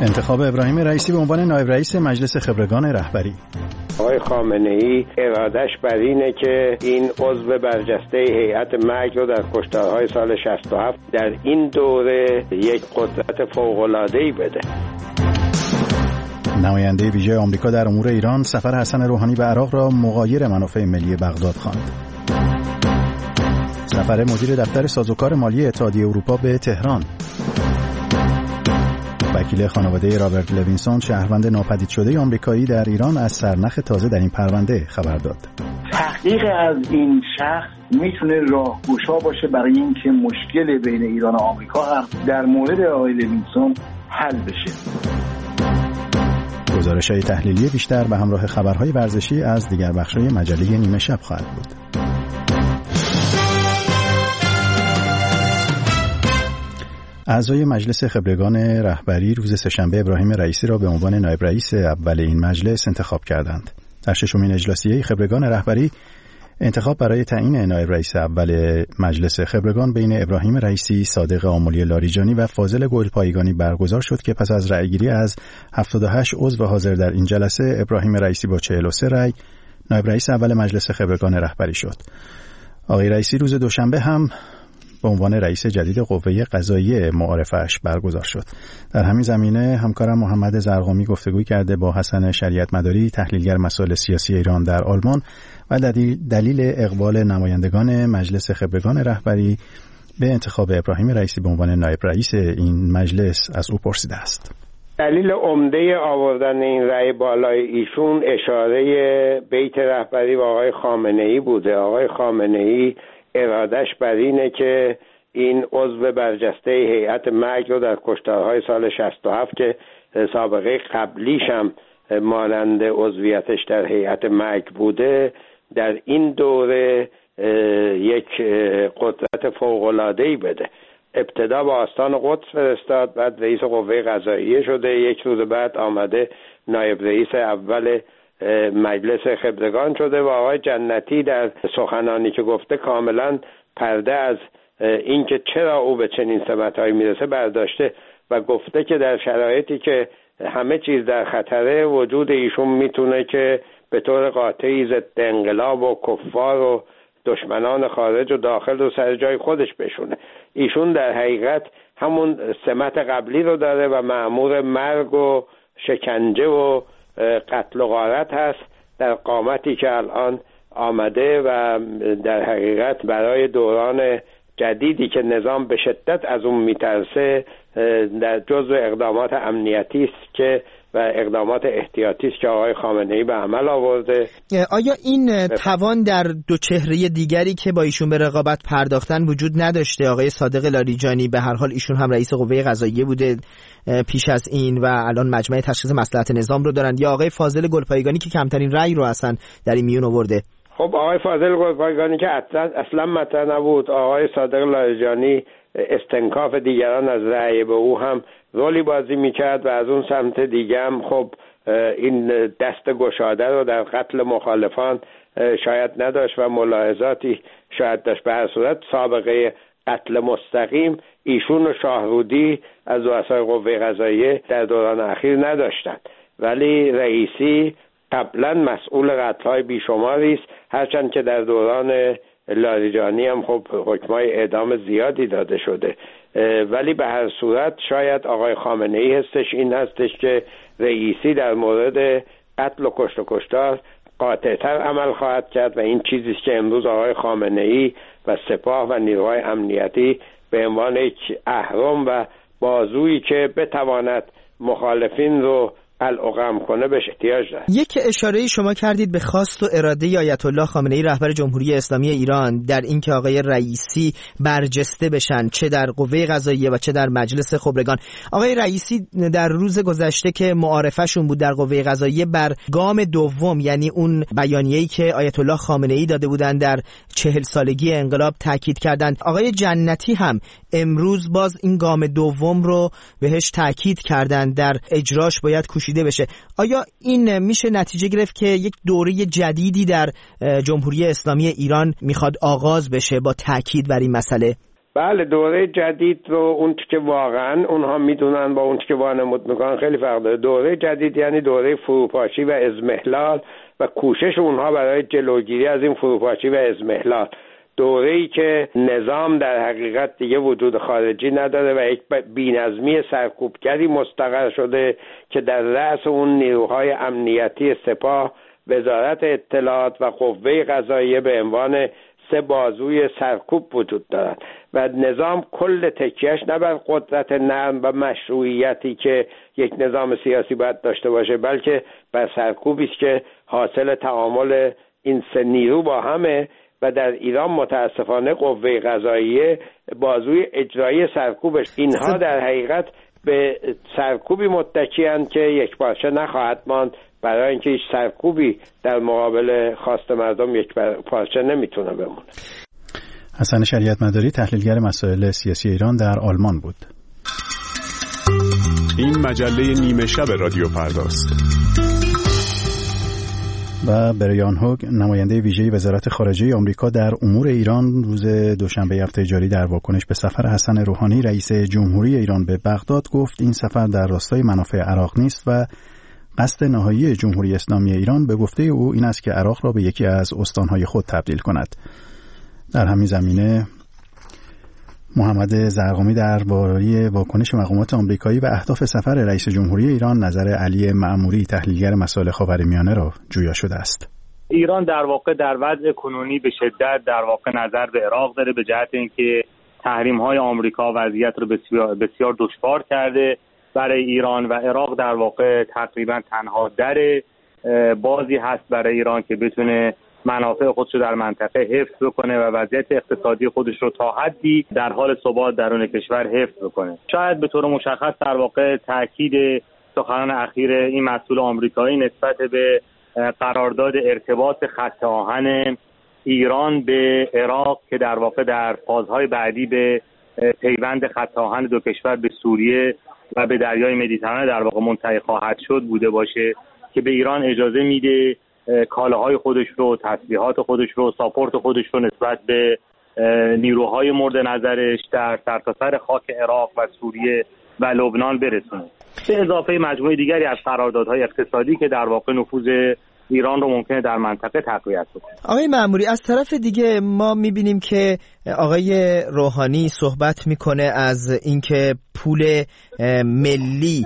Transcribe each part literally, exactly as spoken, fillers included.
انتخاب ابراهیم رئیسی به عنوان نایب رئیس مجلس خبرگان رهبری. آقای خامنه‌ای ارادش بر اینه که این عضو برجسته هیئت مرگ رو در کشتارهای سال شصت و هفت در این دوره یک قدرت فوق‌العاده‌ای بده. نماینده ویژه آمریکا در امور ایران سفر حسن روحانی به عراق را مغایر منافع ملی بغداد خواند. سفر مدیر دفتر سازوکار مالی اتحادیه اروپا به تهران. وکیل خانواده رابرت لوینسون شهروند ناپدید شده آمریکایی در ایران از سرنخ تازه در این پرونده خبر داد. تحقیق از این شخص میتونه راهگشا باشه برای اینکه مشکل بین ایران و آمریکا هم در مورد آقای لوینسون حل بشه. گزارش‌های تحلیلی بیشتر به همراه خبرهای ورزشی از دیگر بخش‌های مجله نیمه شب خواهد بود. اعضای مجلس خبرگان رهبری روز سه‌شنبه ابراهیم رئیسی را به عنوان نایب رئیس اول این مجلس انتخاب کردند. در ششمین اجلاسیه خبرگان رهبری انتخاب برای تعیین نایب رئیس اول مجلس خبرگان بین ابراهیم رئیسی، صادق آملی لاریجانی و فاضل گلپایگانی برگزار شد که پس از رأیگیری از هفتاد و هشت عضو حاضر در این جلسه ابراهیم رئیسی با چهل و سه رأی نایب رئیس اول مجلس خبرگان رهبری شد. آقای رئیسی روز دوشنبه هم به عنوان رئیس جدید قوه قضاییه معارفه‌اش برگزار شد. در همین زمینه همکارم محمد زرقامی گفتگوی کرده با حسن شریعت مداری، تحلیلگر مسائل سیاسی ایران در آلمان و دلیل اقبال نمایندگان مجلس خبرگان رهبری به انتخاب ابراهیم رئیسی به عنوان نایب رئیس این مجلس از او پرسیده است. دلیل عمده آوردن این رأی بالای ایشون اشاره بیت رهبری و آقای خامنه‌ای بوده. آقای خامنه‌ای ارادش بر اینه که این عضو برجسته هیئت مرگ رو در کشتارهای سال شصت و هفت که سابقه قبلیش هم مانند عضویتش در هیئت مرگ بوده در این دوره یک قدرت فوق‌العاده‌ای بده. ابتدا با آستان قدس فرستاد، بعد رئیس قوه قضاییه شده، یک روز بعد آمده نایب رئیس اول مجلس خبرگان شده و آقای جنتی در سخنانی که گفته کاملا پرده از اینکه چرا او به چنین سمت‌هایی میرسه برداشته و گفته که در شرایطی که همه چیز در خطره وجود ایشون میتونه که به طور قاطعی ضد انقلاب و کفار و دشمنان خارج و داخل رو سر جای خودش بشونه. ایشون در حقیقت همون سمت قبلی رو داره و مأمور مرگ و شکنجه و قتل و غارت هست در قامتی که الان آمده و در حقیقت برای دوران جدیدی که نظام به شدت از اون میترسه در جزو اقدامات امنیتی است که و اقدامات احتیاطی است که آقای خامنه‌ای به عمل آورده. آیا این توان در دو چهره دیگری که با ایشون به رقابت پرداختن وجود نداشته؟ آقای صادق لاریجانی به هر حال ایشون هم رئیس قوه قضاییه بوده پیش از این و الان مجمع تشخیص مصلحت نظام رو دارند، یا آقای فاضل گلپایگانی که کمترین رأی رو اصلا در این میون آورده؟ خب آقای فاضل گلپایگانی که اصلا مطرح نبود، آقای صادق لاریجانی استنکاف دیگران از رأی به او هم رولی بازی میکرد و از اون سمت دیگه هم خب این دست گشاده رو در قتل مخالفان شاید نداشت و ملاحظاتی شاید داشت. به هر صورت سابقه قتل مستقیم ایشون و شاهرودی از رؤسای قوه قضاییه در دوران اخیر نداشتند، ولی رئیسی قبلا مسئول قتل‌های بیشماری است، هرچند که در دوران لاریجانی هم خب حکمای اعدام زیادی داده شده، ولی به هر صورت شاید آقای خامنه‌ای هستش این هستش که رئیسی در مورد قتل و کشت و کشتار قاطع‌تر عمل خواهد کرد و این چیزی است که امروز آقای خامنه‌ای و سپاه و نیروهای امنیتی به عنوان یک اهرم و بازویی که بتواند مخالفین رو القم کنه بهش احتیاج داره. یک اشاره شما کردید به خواست و اراده آیت الله خامنه‌ای رهبر جمهوری اسلامی ایران در اینکه آقای رئیسی برجسته بشن چه در قوه قضاییه و چه در مجلس خبرگان. آقای رئیسی در روز گذشته که معارفه‌شون بود در قوه قضاییه بر گام دوم، یعنی اون بیانیه‌ای که آیت الله خامنه‌ای داده بودن در چهل سالگی انقلاب تاکید کردند. آقای جنتی هم امروز باز این گام دوم رو بهش تاکید کردند در اجراش باید کوشیده بشه. آیا این میشه نتیجه گرفت که یک دوره جدیدی در جمهوری اسلامی ایران میخواد آغاز بشه با تاکید بر این مسئله؟ بله، دوره جدید رو اون که واقعا اونها میدونن با اون که وانمود میکنن خیلی فرق داره. دوره جدید یعنی دوره فروپاشی و اضمحلال و کوشش اونها برای جلوگیری از این فروپاشی و اضمحلال. دوره‌ای که نظام در حقیقت دیگه وجود خارجی نداره و یک بی‌نظمی سرکوبگری مستقر شده که در رأس اون نیروهای امنیتی سپاه، وزارت اطلاعات و قوه قضاییه به عنوان سه بازوی سرکوب وجود دارد و نظام کل تکیهش نه بر قدرت نرم و مشروعیتی که یک نظام سیاسی باید داشته باشه، بلکه بر سرکوبی است که حاصل تعامل این سه نیرو با همه و در ایران متاسفانه قوه قضاییه بازوی اجرایی سرکوبش. اینها در حقیقت به سرکوبی متکی‌اند که یک پارچه نخواهد ماند، برای اینکه هیچ سرکوبی در مقابل خواست مردم یک پارچه نمیتونه بمونه. حسن شریعت مداری، تحلیلگر مسائل سیاسی ایران، در آلمان بود. این مجله نیمه شب رادیو پرداست. و بریان هوگ، نماینده ویژه وزارت خارجه آمریکا در امور ایران، روز دوشنبه هفته جاری در واکنش به سفر حسن روحانی رئیس جمهوری ایران به بغداد گفت این سفر در راستای منافع عراق نیست و قصد نهایی جمهوری اسلامی ایران به گفته او این است که عراق را به یکی از استانهای خود تبدیل کند. در همین زمینه محمد زرقامی درباره واکنش مقامات آمریکایی و اهداف سفر رئیس جمهوری ایران نظر علی معموری، تحلیلگر مسائل خاورمیانه، را جویا شده است. ایران در واقع در وضع کنونی به شدت در واقع نظر به عراق داره، به جهت اینکه تحریم‌های آمریکا وضعیت رو بسیار بسیار دشوار کرده برای ایران و عراق در واقع تقریبا تنها در بازی هست برای ایران که بتونه منافع خودش رو در منطقه حفظ بکنه و وضعیت اقتصادی خودش رو تا حدی در حال ثبات درون کشور حفظ بکنه. شاید به طور مشخص در واقع تاکید سخنان اخیر این مسئول آمریکایی نسبت به قرارداد ارتباط خط آهن ایران به عراق که در واقع در فازهای بعدی به پیوند خط آهن دو کشور به سوریه و به دریای مدیترانه در واقع منتهی خواهد شد بوده باشه، که به ایران اجازه میده کالاهای خودش رو، تسلیحات خودش رو، ساپورت خودش رو نسبت به نیروهای مورد نظرش در سرتاسر خاک عراق و سوریه و لبنان برسونه، به اضافه مجموعه دیگری از قراردادهای اقتصادی که در واقع نفوذ ایران رو ممکنه در منطقه تقویت بکنه. آقای معموری، از طرف دیگه ما میبینیم که آقای روحانی صحبت میکنه از اینکه پول ملی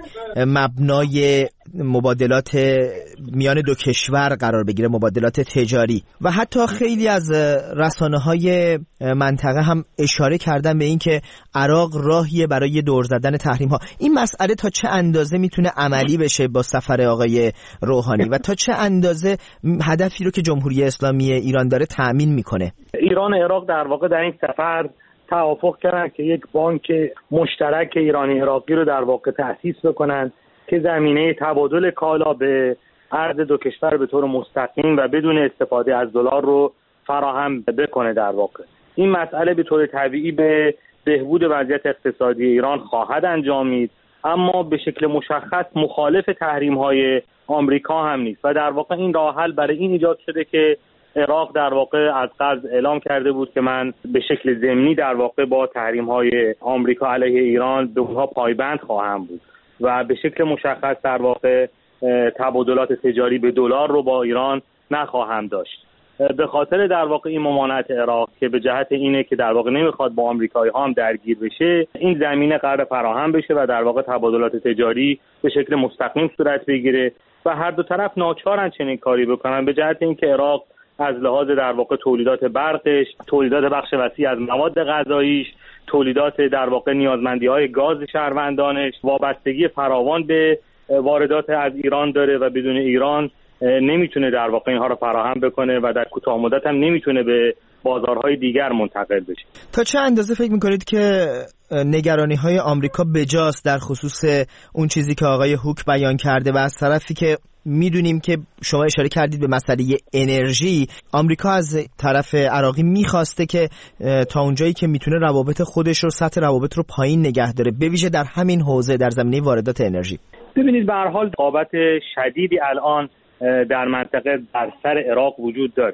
مبنای مبادلات میان دو کشور قرار بگیره، مبادلات تجاری، و حتی خیلی از رسانه‌های منطقه هم اشاره کردن به اینکه عراق راهیه برای دور زدن تحریم ها. این مسئله تا چه اندازه میتونه عملی بشه با سفر آقای روحانی و تا چه اندازه هدفی رو که جمهوری اسلامی ایران داره تأمین میکنه؟ ایران و عراق در واقع در این سفر توافق کردن که یک بانک مشترک ایرانی عراقی رو در واقع تأسیس بکنن که زمینه تبادل کالا به ارز دو کشور به طور مستقیم و بدون استفاده از دلار رو فراهم بکنه. در واقع این مسئله به طور طبیعی به بهبود وضعیت اقتصادی ایران خواهد انجامید، اما به شکل مشخص مخالف تحریم‌های آمریکا هم نیست و در واقع این راه حل برای این ایجاد شده که عراق در واقع از قبل اعلام کرده بود که من به شکل ضمنی در واقع با تحریم‌های آمریکا علیه ایران به اونها پایبند خواهم بود و به شکل مشخص در واقع تبادلات تجاری به دلار رو با ایران نخواهم داشت. به خاطر در واقع این ممانعت عراق که به جهت اینه که در واقع نمیخواد با آمریکایی ها هم درگیر بشه، این زمینه قرار فراهم بشه و در واقع تبادلات تجاری به شکل مستقیم صورت بگیره و هر دو طرف ناچارن چنین کاری بکنن، به جهت اینکه عراق از لحاظ در واقع تولیدات برقش، تولیدات بخش وسیع از مواد غذاییش، تولیدات در واقع نیازمندی‌های گاز شهروندانش وابستگی فراوان به واردات از ایران داره و بدون ایران نمیتونه در واقع اینها رو فراهم بکنه و در کوتاه مدت هم نمیتونه به بازارهای دیگر منتقل بشه. تا چه اندازه فکر میکنید که نگرانی‌های آمریکا بجاست در خصوص اون چیزی که آقای هوک بیان کرده و از طرفی که میدونیم که شما اشاره کردید به مسئله انرژی، آمریکا از طرف عراقی میخواسته که تا اونجایی که میتونه روابط خودش رو، سطح روابط رو پایین نگه داره، به ویژه در همین حوزه در زمینه واردات انرژی. ببینید به هر حال رقابت شدیدی الان در منطقه در سر عراق وجود داره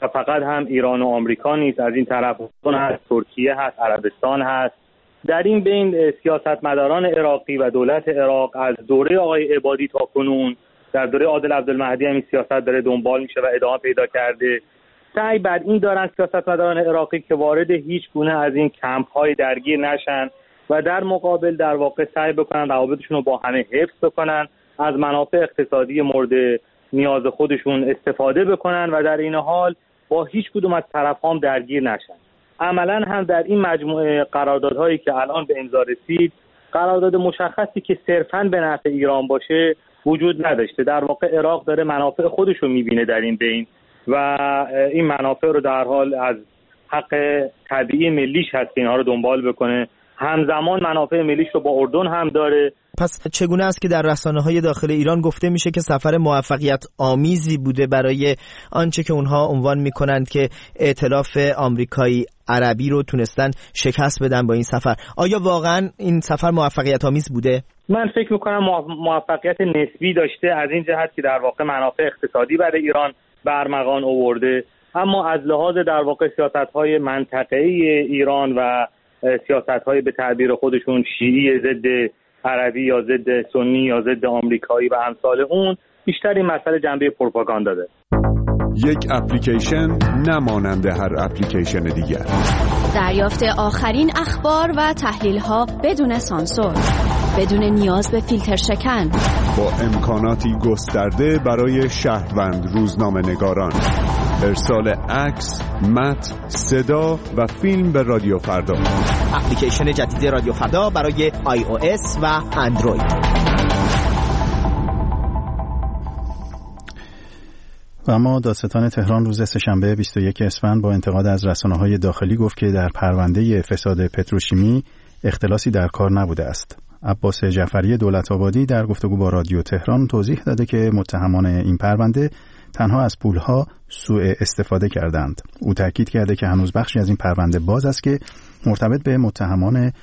و فقط هم ایران و آمریکا نیست، از این طرف هست، ترکیه هست، عربستان هست. در این بین سیاستمداران عراقی و دولت عراق از دوره آقای عبادی تا کنون در دوره عادل عبدالمهدی همین سیاست داره دنبال میشه و ادامه پیدا کرده. سعی بر این دارن سیاستمداران عراقی که وارد هیچ گونه از این کمپ‌های درگیر نشن و در مقابل در واقع سعی بکنن روابطشون رو با همه حفظ بکنن، از منافع اقتصادی مورد نیاز خودشون استفاده بکنن و در این حال با هیچ کدوم از طرف‌ها درگیر نشن. عملاً هم در این مجموعه قراردادهایی که الان به امضا رسید، قرارداد مشخصی که صرفاً به نفع ایران باشه وجود نداشته. در واقع عراق داره منافع خودش رو می‌بینه در این بین و این منافع رو در حال از حق طبیعی ملیش هست که اینها رو دنبال بکنه. همزمان منافع ملیش رو با اردن هم داره. پس چگونه است که در رسانه‌های داخل ایران گفته میشه که سفر موفقیت آمیزی بوده برای آنچه که اونها عنوان میکنند که ائتلاف آمریکایی عربی رو تونستن شکست بدن با این سفر؟ آیا واقعا این سفر موفقیت آمیز بوده؟ من فکر میکنم موفقیت نسبی داشته، از این جهت که در واقع منافع اقتصادی برای ایران برمغان آورده، اما از لحاظ در واقع سیاست‌های منطقه‌ای ایران و سیاست‌های به تعبیر خودشون شیعی ضد عربی یا ضد سنی یا ضد آمریکایی و امثال اون، بیشتر این مسئله جنبه پروپاگاندا داره. یک اپلیکیشن نمانند هر اپلیکیشن دیگر. دریافت آخرین اخبار و تحلیل‌ها بدون سانسور، بدون نیاز به فیلتر شکن، با امکاناتی گسترده برای شهروند روزنامه‌نگاران. ارسال عکس، متن، صدا و فیلم به رادیو فردا. اپلیکیشن جدید رادیو فردا برای آی او اس و اندروید. و اما دادستان تهران روز سه‌شنبه بیست و یک اسفند با انتقاد از رسانه‌های داخلی گفت که در پرونده فساد پتروشیمی اختلاسی در کار نبوده است. عباس جعفری دولت‌آبادی در گفتگو با رادیو تهران توضیح داده که متهمان این پرونده تنها از پولها سوء استفاده کردند. او تاکید کرده که هنوز بخشی از این پرونده باز است که مرتبط به متهمان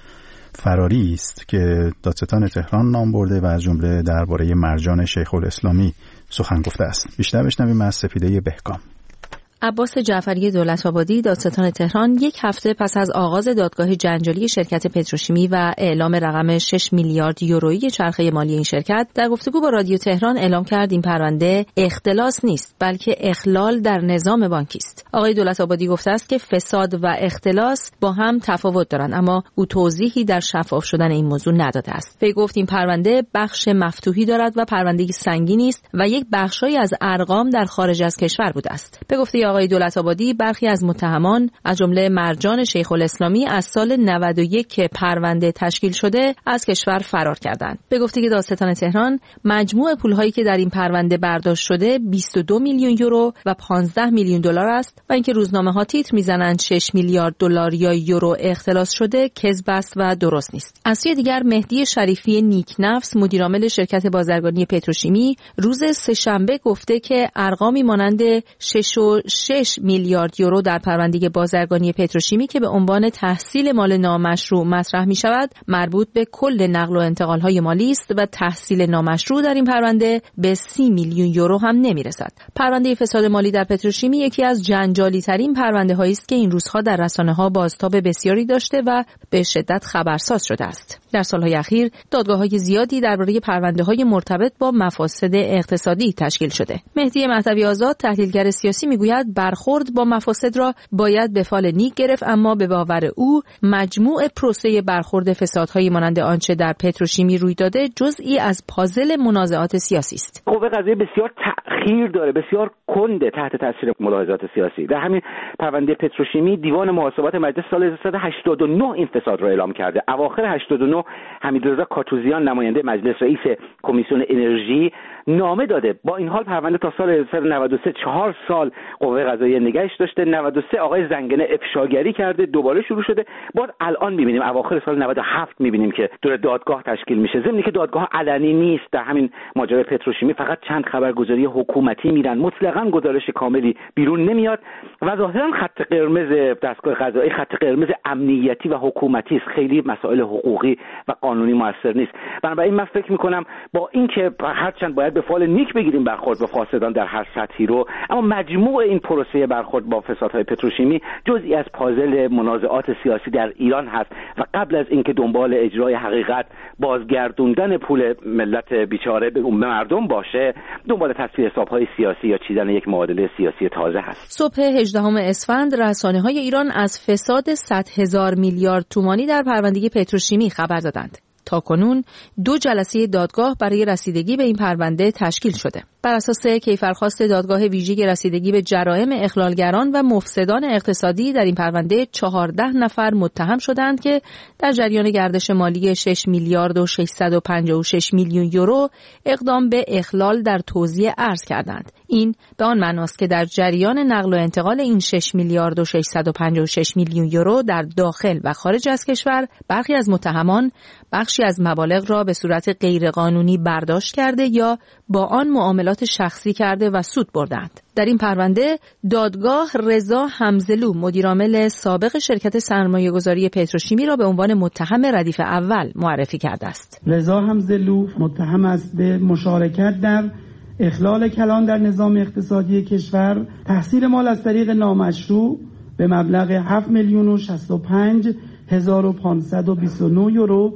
فراری است که دادستان تهران نام برده و از جمله درباره مرجان شیخ الاسلامی سخن گفته است. بیشتر بشنویم از سپیده بهکام. عباس جعفری دولت‌آبادی دادستان تهران یک هفته پس از آغاز دادگاه جنجالی شرکت پتروشیمی و اعلام رقم شش میلیارد یورویی چرخه مالی این شرکت در گفتگو با رادیو تهران اعلام کرد این پرونده اختلاس نیست بلکه اخلال در نظام بانکی است. آقای دولت‌آبادی گفته است که فساد و اختلاس با هم تفاوت دارند، اما او توضیحی در شفاف شدن این موضوع نداده است. وی گفت این پرونده بخش مفتوحی دارد و پرونده سنگینی است و یک بخشی از ارقام در خارج از کشور بوده است. به گفته آقای دولت‌آبادی برخی از متهمان از جمله مرجان شیخ الاسلامی از سال نود و یک که پرونده تشکیل شده از کشور فرار کردند. به گفته دادستان تهران مجموع پول‌هایی که در این پرونده برداشت شده بیست و دو میلیون یورو و پانزده میلیون دلار است و اینکه روزنامه‌ها تیتر می‌زنند شش میلیارد دلار یا یورو اختلاس شده کذب است و درست نیست. از سوی دیگر مهدی شریفی نیکنفس مدیرعامل شرکت بازرگانی پتروشیمی روز سه‌شنبه گفته که ارقامی مانند شش و شش میلیارد یورو در پرونده بازرگانی پتروشیمی که به عنوان تحصیل مال نامشروع مطرح می شود مربوط به کل نقل و انتقال های مالی است و تحصیل نامشروع در این پرونده به سی میلیون یورو هم نمی رسد. پرونده فساد مالی در پتروشیمی یکی از جنجالی ترین پرونده هایی است که این روزها در رسانه ها بازتاب بسیاری داشته و به شدت خبرساز شده است. در سالهای اخیر دادگاه های زیادی درباره پرونده های مرتبط با مفاسد اقتصادی تشکیل شده. مهدی مهدوی آزاد تحلیلگر سیاسی میگوید برخورد با مفاسد را باید به فال نیک گرفت، اما به باور او مجموع پروسه برخورد فسادهای مانند آنچه در پتروشیمی روی داده جزئی از پازل منازعات سیاسی است. قوه قضاییه بسیار تأخیر داره، بسیار کنده تحت تاثیر ملاحظات سیاسی. در همین پرونده پتروشیمی دیوان محاسبات مجلس سال هزار و سیصد و هشتاد و نه این فساد را اعلام کرده. اواخر هشتاد و نه حمیدرضا کاتوزیان نماینده مجلس رئیس کمیسیون انرژی نامه داده. با این حال پرونده تا سال هزار و سیصد و نود و سه چهار سال قوه قضاییه نگهش داشته. نود و سه آقای زنگنه افشاگری کرده، دوباره شروع شده. بعد الان می‌بینیم اواخر سال نود و هفت می‌بینیم که دور دادگاه تشکیل میشه. ضمن که دادگاه علنی نیست. در همین ماجرای پتروشیمی فقط چند خبرگزاری حکومتی میرن. مطلقاً واقعا گزارش کاملی بیرون نمیاد و ظاهرا خط قرمز دستگاه قضایی خط قرمز امنیتی و حکومتی است، خیلی مسائل حقوقی و قانونی موثر نیست. بنابراین من فکر میکنم با اینکه هرچند باید به فال نیک بگیریم برخورد با فاسدان در هر سطحی رو، اما مجموع این پروسه برخورد با فسادهای پتروشیمی جزئی از پازل منازعات سیاسی در ایران هست و قبل از اینکه دنبال اجرای حقیقت، بازگردوندن پول ملت بیچاره به مردم باشه، دنبال تصفیه حساب‌های سیاسی یا چیدن یک معادله سیاسی تازه هست. صبح هجدهم اسفند رسانه‌های ایران از فساد صد هزار میلیارد تومانی در پرونده پتروشیمی خبر دادند. تاکنون دو جلسه دادگاه برای رسیدگی به این پرونده تشکیل شده. بر اساس کیفرخواست دادگاه ویژه رسیدگی به جرائم اخلالگران و مفسدان اقتصادی در این پرونده چهارده نفر متهم شدند که در جریان گردش مالی شش میلیارد و ششصد و پنجاه و شش میلیون یورو اقدام به اخلال در توزیع ارز کردند. این به آن معناست که در جریان نقل و انتقال این شش میلیارد و ششصد و پنجاه و شش میلیون یورو در داخل و خارج از کشور برخی از متهمان بخشی از مبالغ را به صورت غیرقانونی برداشت کرده یا با آن معاملات شخصی کرده و سود بردند. در این پرونده دادگاه رضا حمزلو مدیرعامل سابق شرکت سرمایه‌گذاری پتروشیمی را به عنوان متهم ردیف اول معرفی کرده است. رضا حمزلو متهم است به مشارکت در اخلال کلان در نظام اقتصادی کشور، تحصیل مال از طریق نامشروع به مبلغ هفت میلیون و شصت و پنج هزار و پانصد و بیست و نه یورو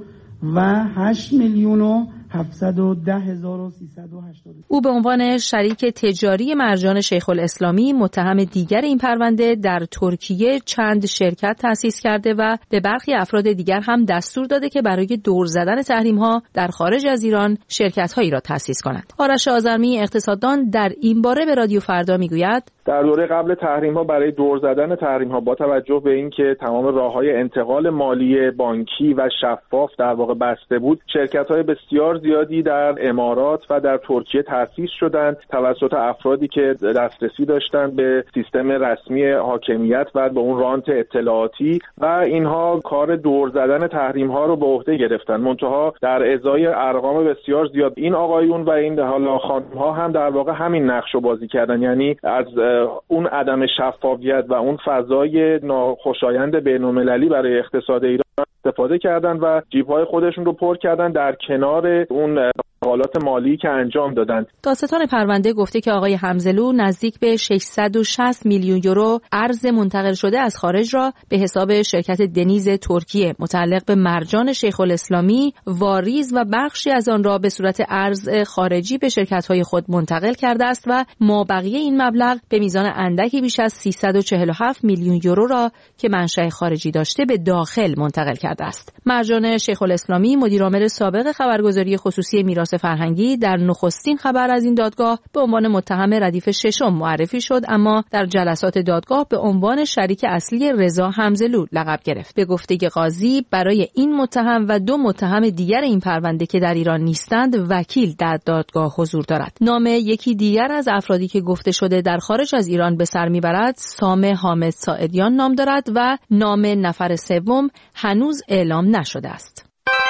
و هشت میلیون و هفتصد و ده هزار و سیصد و هشتاد. او به عنوان شریک تجاری مرجان شیخ الاسلامی متهم دیگر این پرونده در ترکیه چند شرکت تأسیس کرده و به برخی افراد دیگر هم دستور داده که برای دور زدن تحریم‌ها در خارج از ایران شرکت‌هایی را تأسیس کنند. آرش آذرمی اقتصاددان در این باره به رادیو فردا میگوید در دوره قبل تحریم‌ها برای دور زدن تحریم‌ها با توجه به اینکه تمام راه‌های انتقال مالی بانکی و شفاف در واقع بسته بود، شرکت‌های بسیار زیادی در امارات و در ترکیه تأسیس شدند توسط افرادی که دسترسی داشتند به سیستم رسمی حاکمیت و به اون رانت اطلاعاتی و اینها کار دور زدن تحریم‌ها رو به عهده گرفتن. منتها در ازای ارقام بسیار زیاد این آقایون و این حالا خانم‌ها هم در واقع همین نقشو بازی کردن، یعنی از اون عدم شفافیت و اون فضای ناخوشایند بین‌المللی برای اقتصاد ایران استفاده کردن و جیب‌های خودشون رو پر کردن در کنار اون حالات مالی که انجام دادند. دادستان پرونده گفته که آقای حمزلو نزدیک به ششصد و شصت میلیون یورو ارز منتقل شده از خارج را به حساب شرکت دنیز ترکیه متعلق به مرجان شیخ الاسلامی واریز و بخشی از آن را به صورت ارز خارجی به شرکت‌های خود منتقل کرده است و مابقی این مبلغ به میزان اندکی بیش از سیصد و چهل و هفت میلیون یورو را که منشأ خارجی داشته به داخل منتقل کرده است. مرجان شیخ الاسلامی مدیرعامل سابق خبرگزاری خصوصی میراث فرهنگی در نخستین خبر از این دادگاه به عنوان متهم ردیف ششم معرفی شد، اما در جلسات دادگاه به عنوان شریک اصلی رضا حمزلو لقب گرفت. به گفته قاضی برای این متهم و دو متهم دیگر این پرونده که در ایران نیستند وکیل در دادگاه حضور دارد. نام یکی دیگر از افرادی که گفته شده در خارج از ایران به سر میبرد سام حامد ساعدیان نام دارد و نام نفر سوم هنوز اعلام نشده است.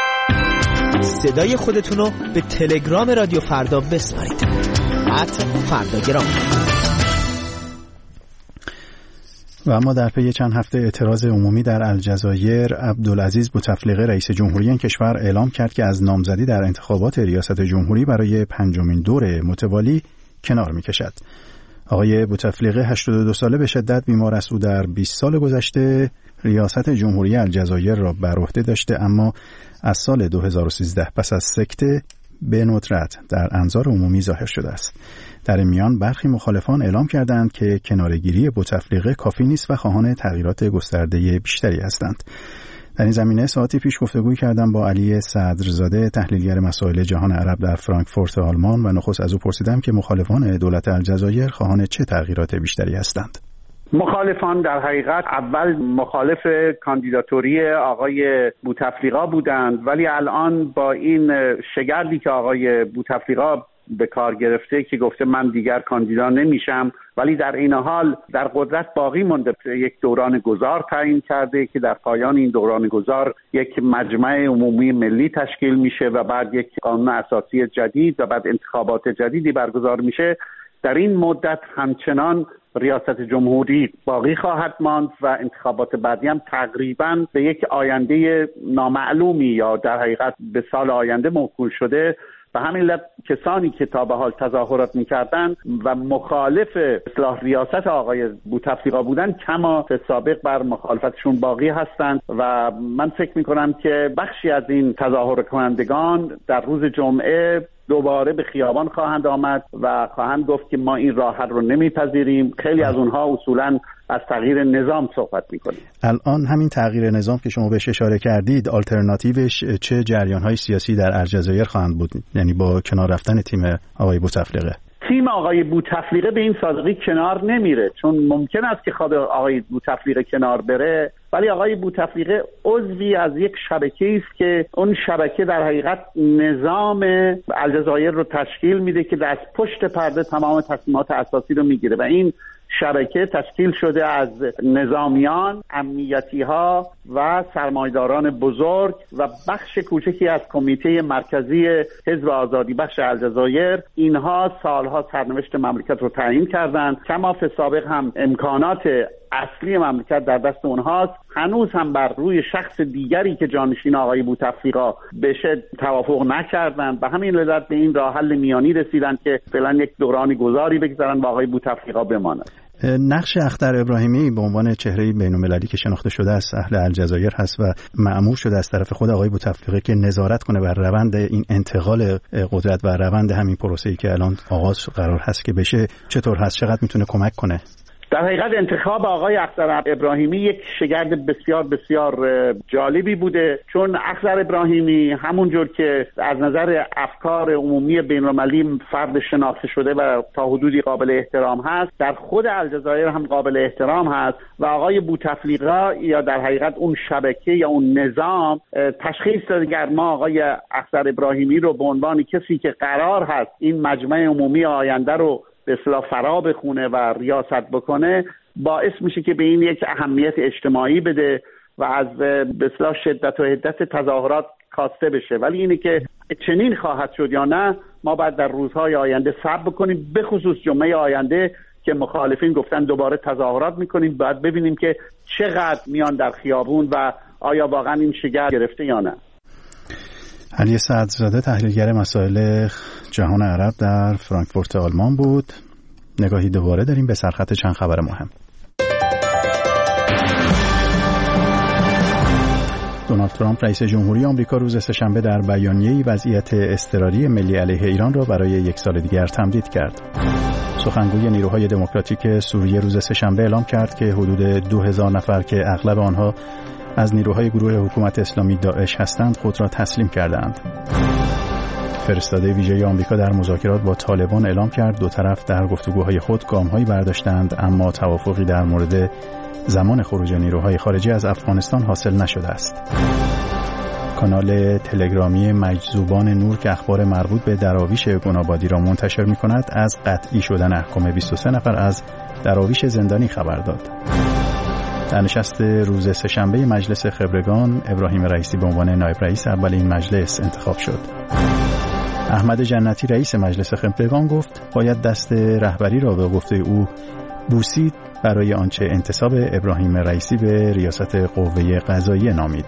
صدای خودتون رو به تلگرام رادیو فردا بسپارید. ات فرداگرام. و اما در پی چند هفته اعتراض عمومی در الجزایر، عبدالعزیز بوتفلیقه رئیس جمهوری این کشور اعلام کرد که از نامزدی در انتخابات ریاست جمهوری برای پنجمین دور متوالی کنار می‌کشد. آقای بوتفلیقه هشتاد و دو ساله به شدت بیمار است. او در بیست سال گذشته ریاست جمهوری الجزایر را بر عهده داشته، اما از سال دو هزار و سیزده پس از سکته به ندرت در انظار عمومی ظاهر شده است. در این میان برخی مخالفان اعلام کردند که کناره‌گیری بوتفلیقه کافی نیست و خواهان تغییرات گسترده بیشتری هستند. در این زمینه ساعتی پیش گفتگوی کردم با علی صدرزاده، تحلیلگر مسائل جهان عرب در فرانکفورت آلمان، و نخست از او پرسیدم که مخالفان دولت الجزایر خواهان چه تغییرات بیشتری هستند. مخالفان در حقیقت اول مخالف کاندیداتوری آقای بوتفلیقه بودند، ولی الان با این شگردی که آقای بوتفلیقه به کار گرفته که گفته من دیگر کاندیدا نمیشم، ولی در این حال در قدرت باقی مونده، یک دوران گذار تعیین کرده که در پایان این دوران گذار یک مجمع عمومی ملی تشکیل میشه و بعد یک قانون اساسی جدید و بعد انتخابات جدیدی برگزار میشه. در این مدت همچنان ریاست جمهوری باقی خواهد ماند و انتخابات بعدی هم تقریبا به یک آینده نامعلومی یا در حقیقت به سال آینده موکول شده. و همین لب کسانی که تا به حال تظاهرات می‌کردند و مخالف اصلاح ریاست آقای بوتفلیقا بودند کما سابق بر مخالفتشون باقی هستند و من فکر می‌کنم که بخشی از این تظاهر کنندگان در روز جمعه دوباره به خیابان خواهند آمد و خواهند گفت که ما این راه حل رو نمیپذیریم. خیلی از اونها اصولاً از تغییر نظام صحبت میکنیم. الان همین تغییر نظام که شما بهش اشاره کردید، آلترناتیوش چه جریان‌های سیاسی در الجزایر خواهند بود؟ یعنی با کنار رفتن تیم آقای بوتفلیقه. تیم آقای بوتفلیقه به این سادگی کنار نمیره، چون ممکن است که خود آقای بوتفلیقه کنار بره، ولی آقای بوتفلیقه عضوی از یک شبکه‌ای است که اون شبکه در حقیقت نظام الجزایر رو تشکیل میده که از پشت پرده تمام تصمیمات اساسی رو میگیره و این شبکه تشکیل شده از نظامیان، امنیتی‌ها و سرمایه‌داران بزرگ و بخش کوچکی از کمیته مرکزی حزب آزادی بخش الجزایر. اینها سالها سرنوشت مملکت رو تعیین کردند. کما فی سابق هم امکانات اصلی مملکت در دست اونهاست. هنوز هم بر روی شخص دیگری که جانشین آقای بوتفلیقا بشه توافق نکردند. به همین علت به این راه حل میانی رسیدند که فعلا یک دورانی گذاری بگذارن و آقای بوتفلیقا بماند. نقش اختر ابراهیمی به عنوان چهره بین‌المللی که شناخته شده از اهل الجزایر هست و مأمور شده از طرف خود آقای بوتفلیقه که نظارت کنه بر روند این انتقال قدرت و روند همین پروسه‌ای که الان آغاز قرار هست که بشه، چطور هست؟ چقدر میتونه کمک کنه؟ در حقیقت انتخاب آقای اختر ابراهیمی یک شگرد بسیار بسیار جالبی بوده، چون اختر ابراهیمی همونجور که از نظر افکار عمومی بین‌المللی فرد شناخته شده و تا حدودی قابل احترام هست، در خود الجزایر هم قابل احترام هست و آقای بوتفلیقا یا در حقیقت اون شبکه یا اون نظام تشخیص داده که ما آقای اختر ابراهیمی رو به عنوان کسی که قرار هست این مجمع عمومی آینده رو به اصطلاح فرا بخونه و ریاست بکنه، باعث میشه که به این یک اهمیت اجتماعی بده و از به اصطلاح شدت و حدت تظاهرات کاسته بشه. ولی اینه که چنین خواهد شد یا نه ما باید در روزهای آینده صبر بکنیم، به خصوص جمعه آینده که مخالفین گفتن دوباره تظاهرات میکنیم. باید ببینیم که چقدر میان در خیابون و آیا واقعا این شگرد گرفته یا نه. علی سعدزاده، تحلیلگر مسائل جهان عرب در فرانکفورت آلمان بود. نگاهی دوباره داریم به سرخط چند خبر مهم. دونالد ترامپ رئیس جمهوری آمریکا روز سه‌شنبه در بیانیه‌ای وضعیت اضطراری ملی علیه ایران را برای یک سال دیگر تمدید کرد. سخنگوی نیروهای دموکراتیک سوریه روز سه‌شنبه اعلام کرد که حدود دو هزار نفر که اغلب آنها از نیروهای گروه حکومت اسلامی داعش هستند خود را تسلیم کردند. فرستاده ویژه آمریکا در مذاکرات با طالبان اعلام کرد دو طرف در گفتگوهای خود گام‌هایی برداشتند اما توافقی در مورد زمان خروج نیروهای خارجی از افغانستان حاصل نشده است. کانال تلگرامی مجذوبان نور که اخبار مربوط به دراویش گنابادی را منتشر می‌کند از قطعی شدن احکام بیست و سه نفر از دراویش زندانی خبر داد. در نشست روز سه‌شنبه مجلس خبرگان، ابراهیم رئیسی به عنوان نایب رئیس اول این مجلس انتخاب شد. احمد جنتی رئیس مجلس خبرگان گفت باید دست رهبری را به گفته او بوسید برای آنچه انتصاب ابراهیم رئیسی به ریاست قوه قضاییه نامید.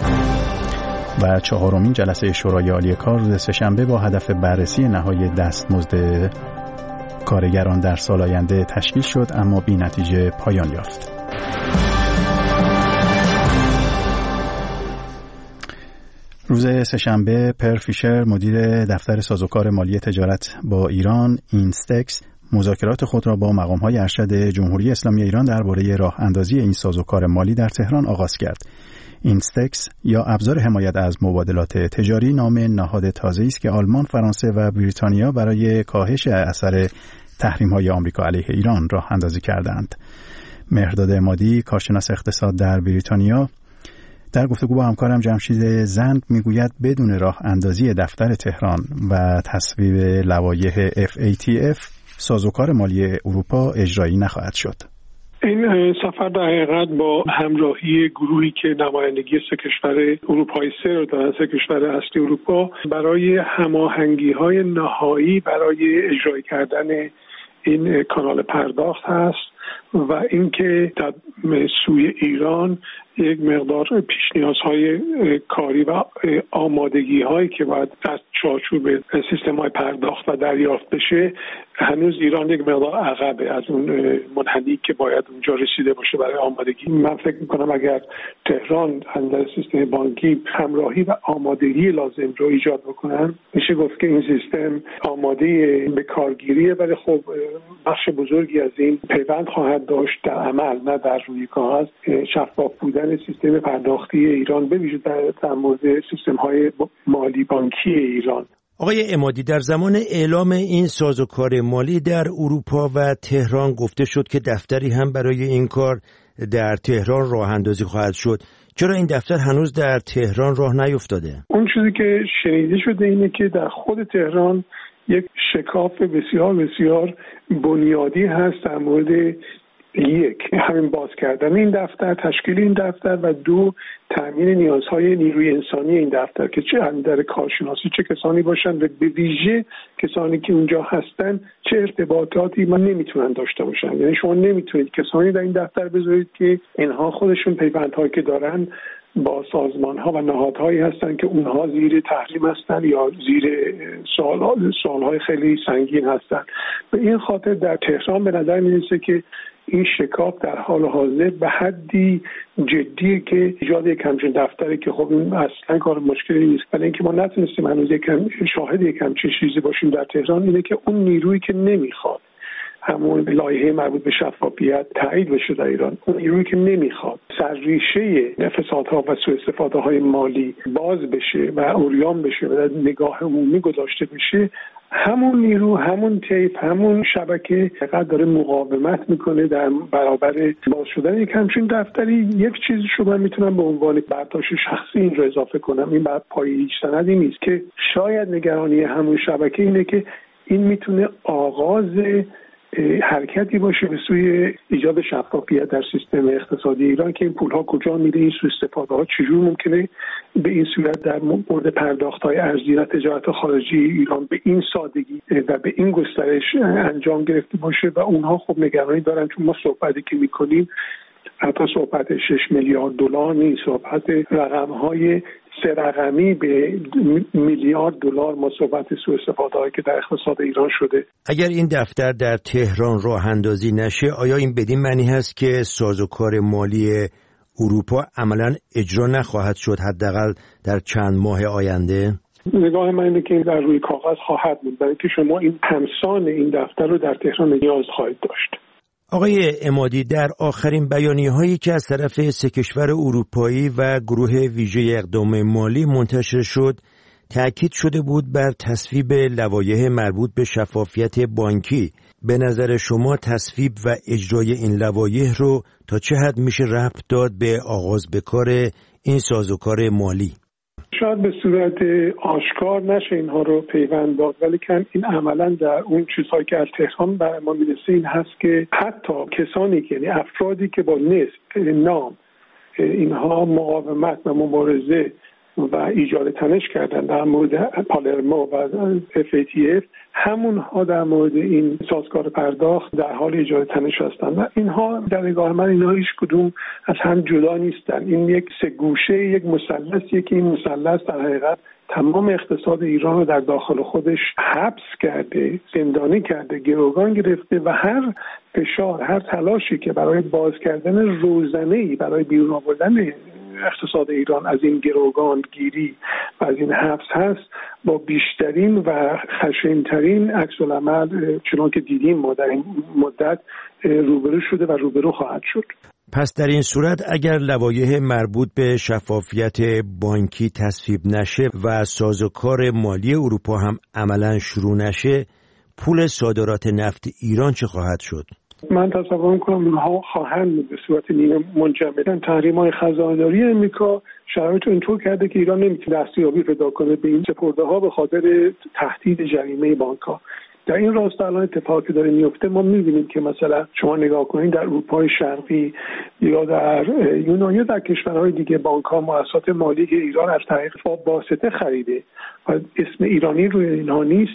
و چهارمین جلسه شورای عالی کار روز سه‌شنبه با هدف بررسی نهایی دستمزد کارگران در سال آینده تشکیل شد اما بی نتیجه پایان یافت. روز سه‌شنبه پر فیشر مدیر دفتر سازوکار مالی تجارت با ایران اینستکس مذاکرات خود را با مقام‌های ارشد جمهوری اسلامی ایران درباره راه اندازی این سازوکار مالی در تهران آغاز کرد. اینستکس یا ابزار حمایت از مبادلات تجاری نام نهاد تازه‌ای است که آلمان، فرانسه و بریتانیا برای کاهش اثر تحریم‌های آمریکا علیه ایران راه اندازی کردند. مهرداد عمادی، کارشناس اقتصاد در بریتانیا، در گفتگو با همکارم جمشید زند میگوید بدون راه اندازی دفتر تهران و تصویب لوایح اف ای تی اف سازوکار مالی اروپا اجرایی نخواهد شد. این سفر در حقیقت با همراهی گروهی که نمایندگی سه کشور اروپایی سه رو دارن، سه کشور اصلی اروپا، برای هماهنگی‌های نهایی برای اجرایی کردن این کانال پرداخت هست و اینکه در سوی ایران یک مقدار پیش نیازهای کاری و آمادگی هایی که باید از چارچوب سیستم های پرداخت و دریافت بشه، هنوز ایران یک مقدار عقبه از اون منحنی که باید اونجا رسیده باشه برای آمادگی. من فکر میکنم اگر تهران در سیستم بانکی همراهی و آمادگی لازم رو ایجاد بکنن، میشه گفت که این سیستم آماده به کارگیریه، ولی خب بخش بزرگی از این پیوند خواهد داشت در عمل نه در روی کاغذ. شفاف بودن سیستم پرداختی ایران به ویژه در مورد سیستم های مالی بانکی ایران. آقای عمادی، در زمان اعلام این سازوکار مالی در اروپا و تهران گفته شد که دفتری هم برای این کار در تهران راه اندازی خواهد شد. چرا این دفتر هنوز در تهران راه نیفتاده؟ اون چیزی که شنیده شده اینه که در خود تهران یک شکاف بسیار بسیار بنیادی هست در مورد یک همین باز کردن این دفتر، تشکیل این دفتر و دو تامین نیازهای نیروی انسانی این دفتر که چه در کارشناسی چه کسانی باشن و به ویژه کسانی که اونجا هستن چه ارتباطاتی من نمیتونن داشته باشن. یعنی شما نمیتونید کسانی در این دفتر بذارید که اینها خودشون پیوندهایی که دارن با سازمان‌ها و نهادهایی هستن که اونها زیر تحریم هستن یا زیر سوال سوال‌های خیلی سنگین هستن. به این خاطر در تهران به نظر می‌رسه که این شکاف در حال حاضر به حدی جدیه که ایجاد یک همچین دفتری که خب این اصلا کار مشکلی نیست، ولی اینکه ما نتونستیم هنوز یک شاهد یک همچین چیزی باشیم در تهران اینه که اون نیرویی که نمیخواد همون لایحه مربوط به شفافیت تایید بشه در ایران، اون نیرویی که نمیخواد سرریشه فسادها و سوء استفاده های مالی باز بشه و عریان بشه و در نگاه عمومی گذاشته بشه، همون نیرو، همون طیف، همون شبکه فقط داره مقاومت میکنه در برابر باز شدن یک همچین دفتری. یک چیزی رو من میتونم به عنوان برداشت شخصی این رو اضافه کنم، این بعد پایه هیچ سندی نیست، که شاید نگرانی همون شبکه اینه که این میتونه آغاز حرکتی باشه به سوی ایجاد شفافیت در سیستم اقتصادی ایران که این پول‌ها کجا میره، این سوء استفاده‌ها چجور ممکنه به این صورت در مورد پرداخت‌های ارزی و تجارت خارجی ایران به این سادگی و به این گسترش انجام گرفته باشه و اونها خب نگرانی دارن، چون ما صحبتی که می‌کنیم حتی صحبت شش میلیارد دلار نیست، صحبت رقم‌های سه رقمی به میلیارد دلار ما صحبت سوء استفاده‌ای که در اقتصاد ایران شده. اگر این دفتر در تهران راه اندازی نشه، آیا این بدین معنی هست که سازوکار مالی اروپا عملاً اجرا نخواهد شد، حداقل در چند ماه آینده؟ نگاه من اینه که در روی کاغذ خواهد بود، برای که شما این همسان این دفتر رو در تهران نیاز خواهید داشت. آقای عمادی، در آخرین بیانیه‌هایی که از طرف سه کشور اروپایی و گروه ویژه اقدام مالی منتشر شد، تأکید شده بود بر تصویب لوایح مربوط به شفافیت بانکی. به نظر شما تصویب و اجرای این لوایح رو تا چه حد میشه ربط داد به آغاز به کار این سازوکار مالی؟ شاید به صورت آشکار نشه اینها رو پیوند داد، ولی کن این عملا در اون چیزهایی که از تهران برای ما میرسه این هست که حتی کسانی که یعنی افرادی که با نسب نام اینها مقاومت و مبارزه و ایجاد تنش کردن در مورد پالرمو و اف ای تی اف، همونها در مورد این سازوکار پرداخت در حال ایجاد تنش هستند و اینها در نگاه من اینها هیچ کدوم از هم جدا نیستن. این یک سه گوشه یک مثلثیه که این مثلث در حقیقت تمام اقتصاد ایران رو در داخل خودش حبس کرده، زندانی کرده، گروگان گرفته و هر فشار، هر تلاشی که برای باز کردن روزانه‌ای برای بیرون آوردن اقتصاد ایران از این گروگان گیری و از این حبس هست، با بیشترین و خشن‌ترین عکس‌العمل چنان که دیدیم ما در این مدت روبرو شده و روبرو خواهد شد. پس در این صورت اگر لوایح مربوط به شفافیت بانکی تصویب نشه و سازوکار مالی اروپا هم عملاً شروع نشه، پول صادرات نفت ایران چه خواهد شد؟ من تصور می‌کنم اونها خواهند به صورت نیمه منجمد. تحریم‌های خزانه‌داری امریکا شرایط رو اینطور کرده که ایران نمیتونه دستیابی پیدا کنه به این سپرده‌ها به خاطر تهدید جریمه بانک‌ها. در این راستا الان اتفاقی داره میفته. ما می‌بینیم که مثلا شما نگاه کنید در اروپای شرقی یا در یونان یا در کشورهای دیگه بانک‌ها مؤسسات مالی که ایران از طریق واسطه خریده و اسم ایرانی روی اینها نیست،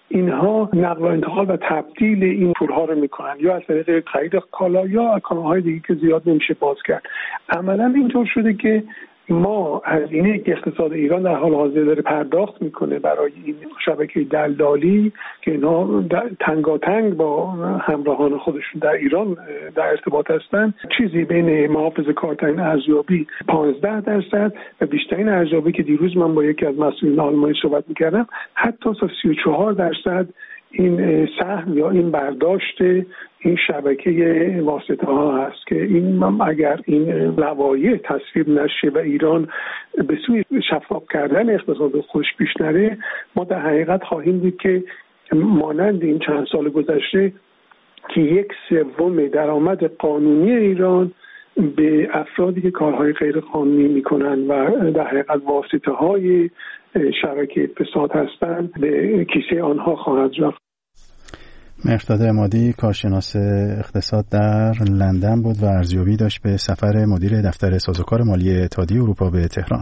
اینها نقل و انتقال و تبدیل این پولها رو میکنن، یا از طریق خرید کالا یا کانالهای دیگه که زیاد نمیشه باز کرد. عملا اینطور شده که ما هزینه که اقتصاد ایران در حال حاضر داره پرداخت میکنه برای این شبکه دلالی که اینا تنگاتنگ با همراهان خودشون در ایران در ارتباط هستن، چیزی بین محافظ کارترین ارزیابی پانزده درصد و بیشترین ارزیابی که دیروز من با یکی از مسئولین آلمانی صحبت میکردم حتی تا سی و چهار درصد این سهم یا این برداشت این شبکه واسطه ها هست که این اگر این لوایح تصویب نشه و ایران به سوی شفاف کردن اقتصاد خودش پیش نره، ما در حقیقت خواهیم دید که مانند این چند سال گذشته که یک سوم درآمد قانونی ایران به افرادی که کارهای غیر قانونی میکنن و در حقیقت واسطه های شبکه فساد هستند به کیسه آنها خواهد رفت. مهرداد عمادی کارشناس اقتصاد در لندن بود و ارزیابی داشت به سفر مدیر دفتر سازوکار مالی اتحادیه اروپا به تهران.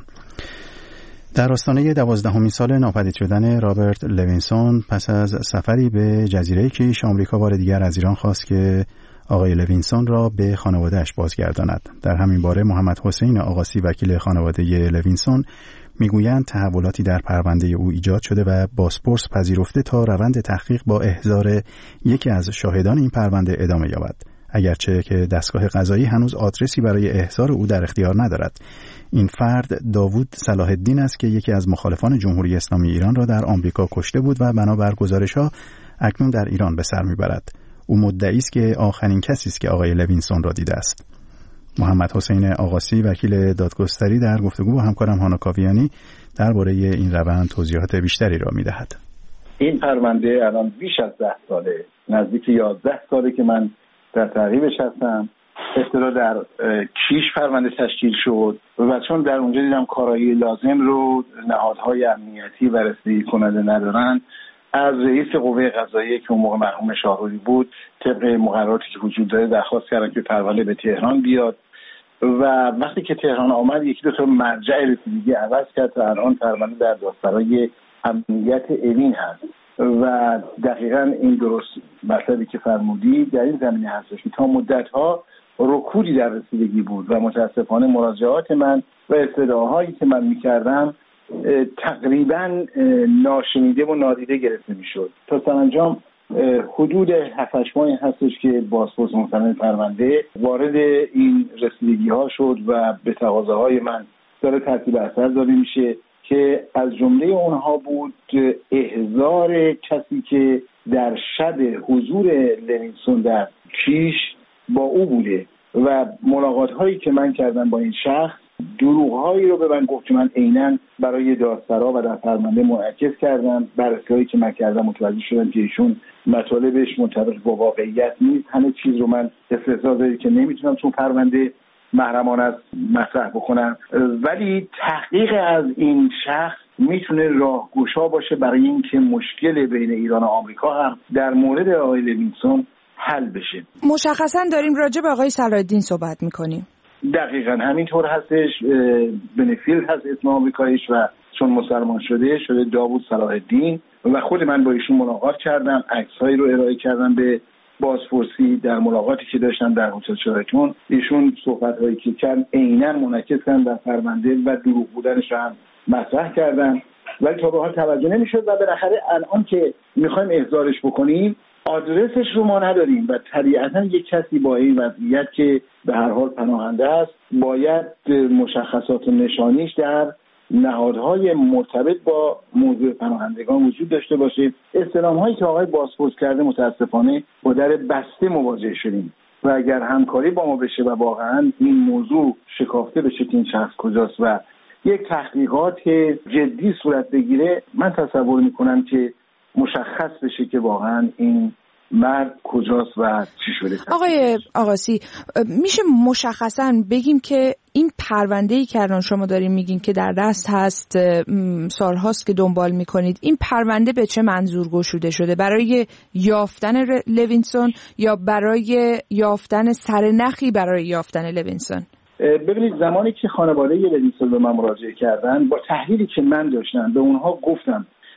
در آستانه دوازدهمین سال ناپدید شدن رابرت لوینسون پس از سفری به جزیره کیش، آمریکا بار دیگر از ایران خواست که آقای لوینسون را به خانواده‌اش بازگرداند. در همین باره محمد حسین آقاسی وکیل خانواده لوینسون میگویند تحولاتی در پرونده او ایجاد شده و بازپرس پذیرفته تا روند تحقیق با احضار یکی از شاهدان این پرونده ادامه یابد، اگرچه که دستگاه قضایی هنوز آدرسی برای احضار او در اختیار ندارد. این فرد داوود صلاح الدین است که یکی از مخالفان جمهوری اسلامی ایران را در آمریکا کشته بود و بنابر گزارش‌ها اکنون در ایران به سر میبرد. او مدعی است که آخرین کسی است که آقای لوینسون را دیده است. محمد حسین آقاسی وکیل دادگستری در گفتگو با همکارم هانا کاویانی درباره این روند توضیحات بیشتری را می‌دهد. این پرونده الان بیش از ده ساله، نزدیک یازده ساله که من در تعقیبش هستم. ابتدا در کیش پرونده تشکیل شد و چون در اونجا دیدم کارایی لازم رو نهادهای امنیتی و رسیدگی کننده ندارن، از رئیس قوه قضاییه که اون موقع مرحوم شاهروری بود طبق مقرراتی که وجود داره درخواست کردن که پرونده به تهران بیاد و وقتی که تهران آمد یکی دو تا مرجع رسیدگی عوض کرد تا الان پرونده در دادسرای امنیت اوین هست و دقیقاً این درست مطلبی که فرمودی در این زمینه هستش که تا مدت‌ها رکودی در رسیدگی بود و متاسفانه مراجعات من و استدعاهایی که من می‌کردم تقریباً ناشنیده و نادیده گرفته می‌شد. تا سرانجام حدود هفت هشت ماهی هستش که بازپرس مستند پرونده وارد این رسیدگی‌ها شد و به تقاضاهای من داره ترتیب اثر داده میشه که از جمله اونها بود احضار کسی که در شب حضور لوینسون در کیش با او بوده و ملاقات هایی که من کردم با این شخص دروغ هایی رو به من گفت که من عیناً برای دادسرا و در پرونده منعکس کردم. بررسی هایی که من کردم متوجه شدم که ایشون مطالبش مطابق با واقعیت نیست. همه چیز رو من استثنا داره که نمیتونم چون پرونده محرمانه است مطرح بکنم، ولی تحقیق از این شخص میتونه راهگشا باشه برای اینکه مشکل بین ایران و آمریکا هم در مورد آقای لوینسون حل بشه. مشخصا داریم راجع به آقای صلاح الدین صحبت میکنیم. دقیقاً همینطور هستش. بنفیلد هست اسم آمریکاییش و چون مسلمان شده شده داوود صلاح الدین و خود من با ایشون ملاقات کردم، عکس‌هایی رو ارائه کردم به بازپرسی. در ملاقاتی که داشتم در هتل شرایطون ایشون صحبت‌هایی که کردن عیناً منعکس کردن در پرونده و دروغ بودنش رو هم مطرح کردن، ولی تا به حال توجه نمی‌شد و بالاخره الان که می‌خوایم احضارش بکنیم آدرسش رو ما نداریم و طبیعتاً یک کسی با این وضعیت که به هر حال پناهنده است باید مشخصات نشانیش در نهادهای مرتبط با موضوع پناهندگان وجود داشته باشه. استلام‌هایی که آقای بازپرس کرده متاسفانه با در بسته مواجه شدیم و اگر همکاری با ما بشه و واقعاً این موضوع شکافته بشه که این شخص کجاست و یک تحقیقات جدی صورت بگیره، من تصور میکنم که مشخص بشه که واقعا این مرد کجاست و چی شده. آقای آقاسی میشه مشخصا بگیم که این پرونده‌ای که الان شما دارین میگین که در دست هست، سالهاست که دنبال میکنید، این پرونده به چه منظور گشوده شده؟ برای یافتن لوینسون یا برای یافتن سرنخی برای یافتن لوینسون؟ ببینید زمانی که خانواده لوینسون به من مراجعه کردن با تحلیلی که من داشتم به اونها گفتم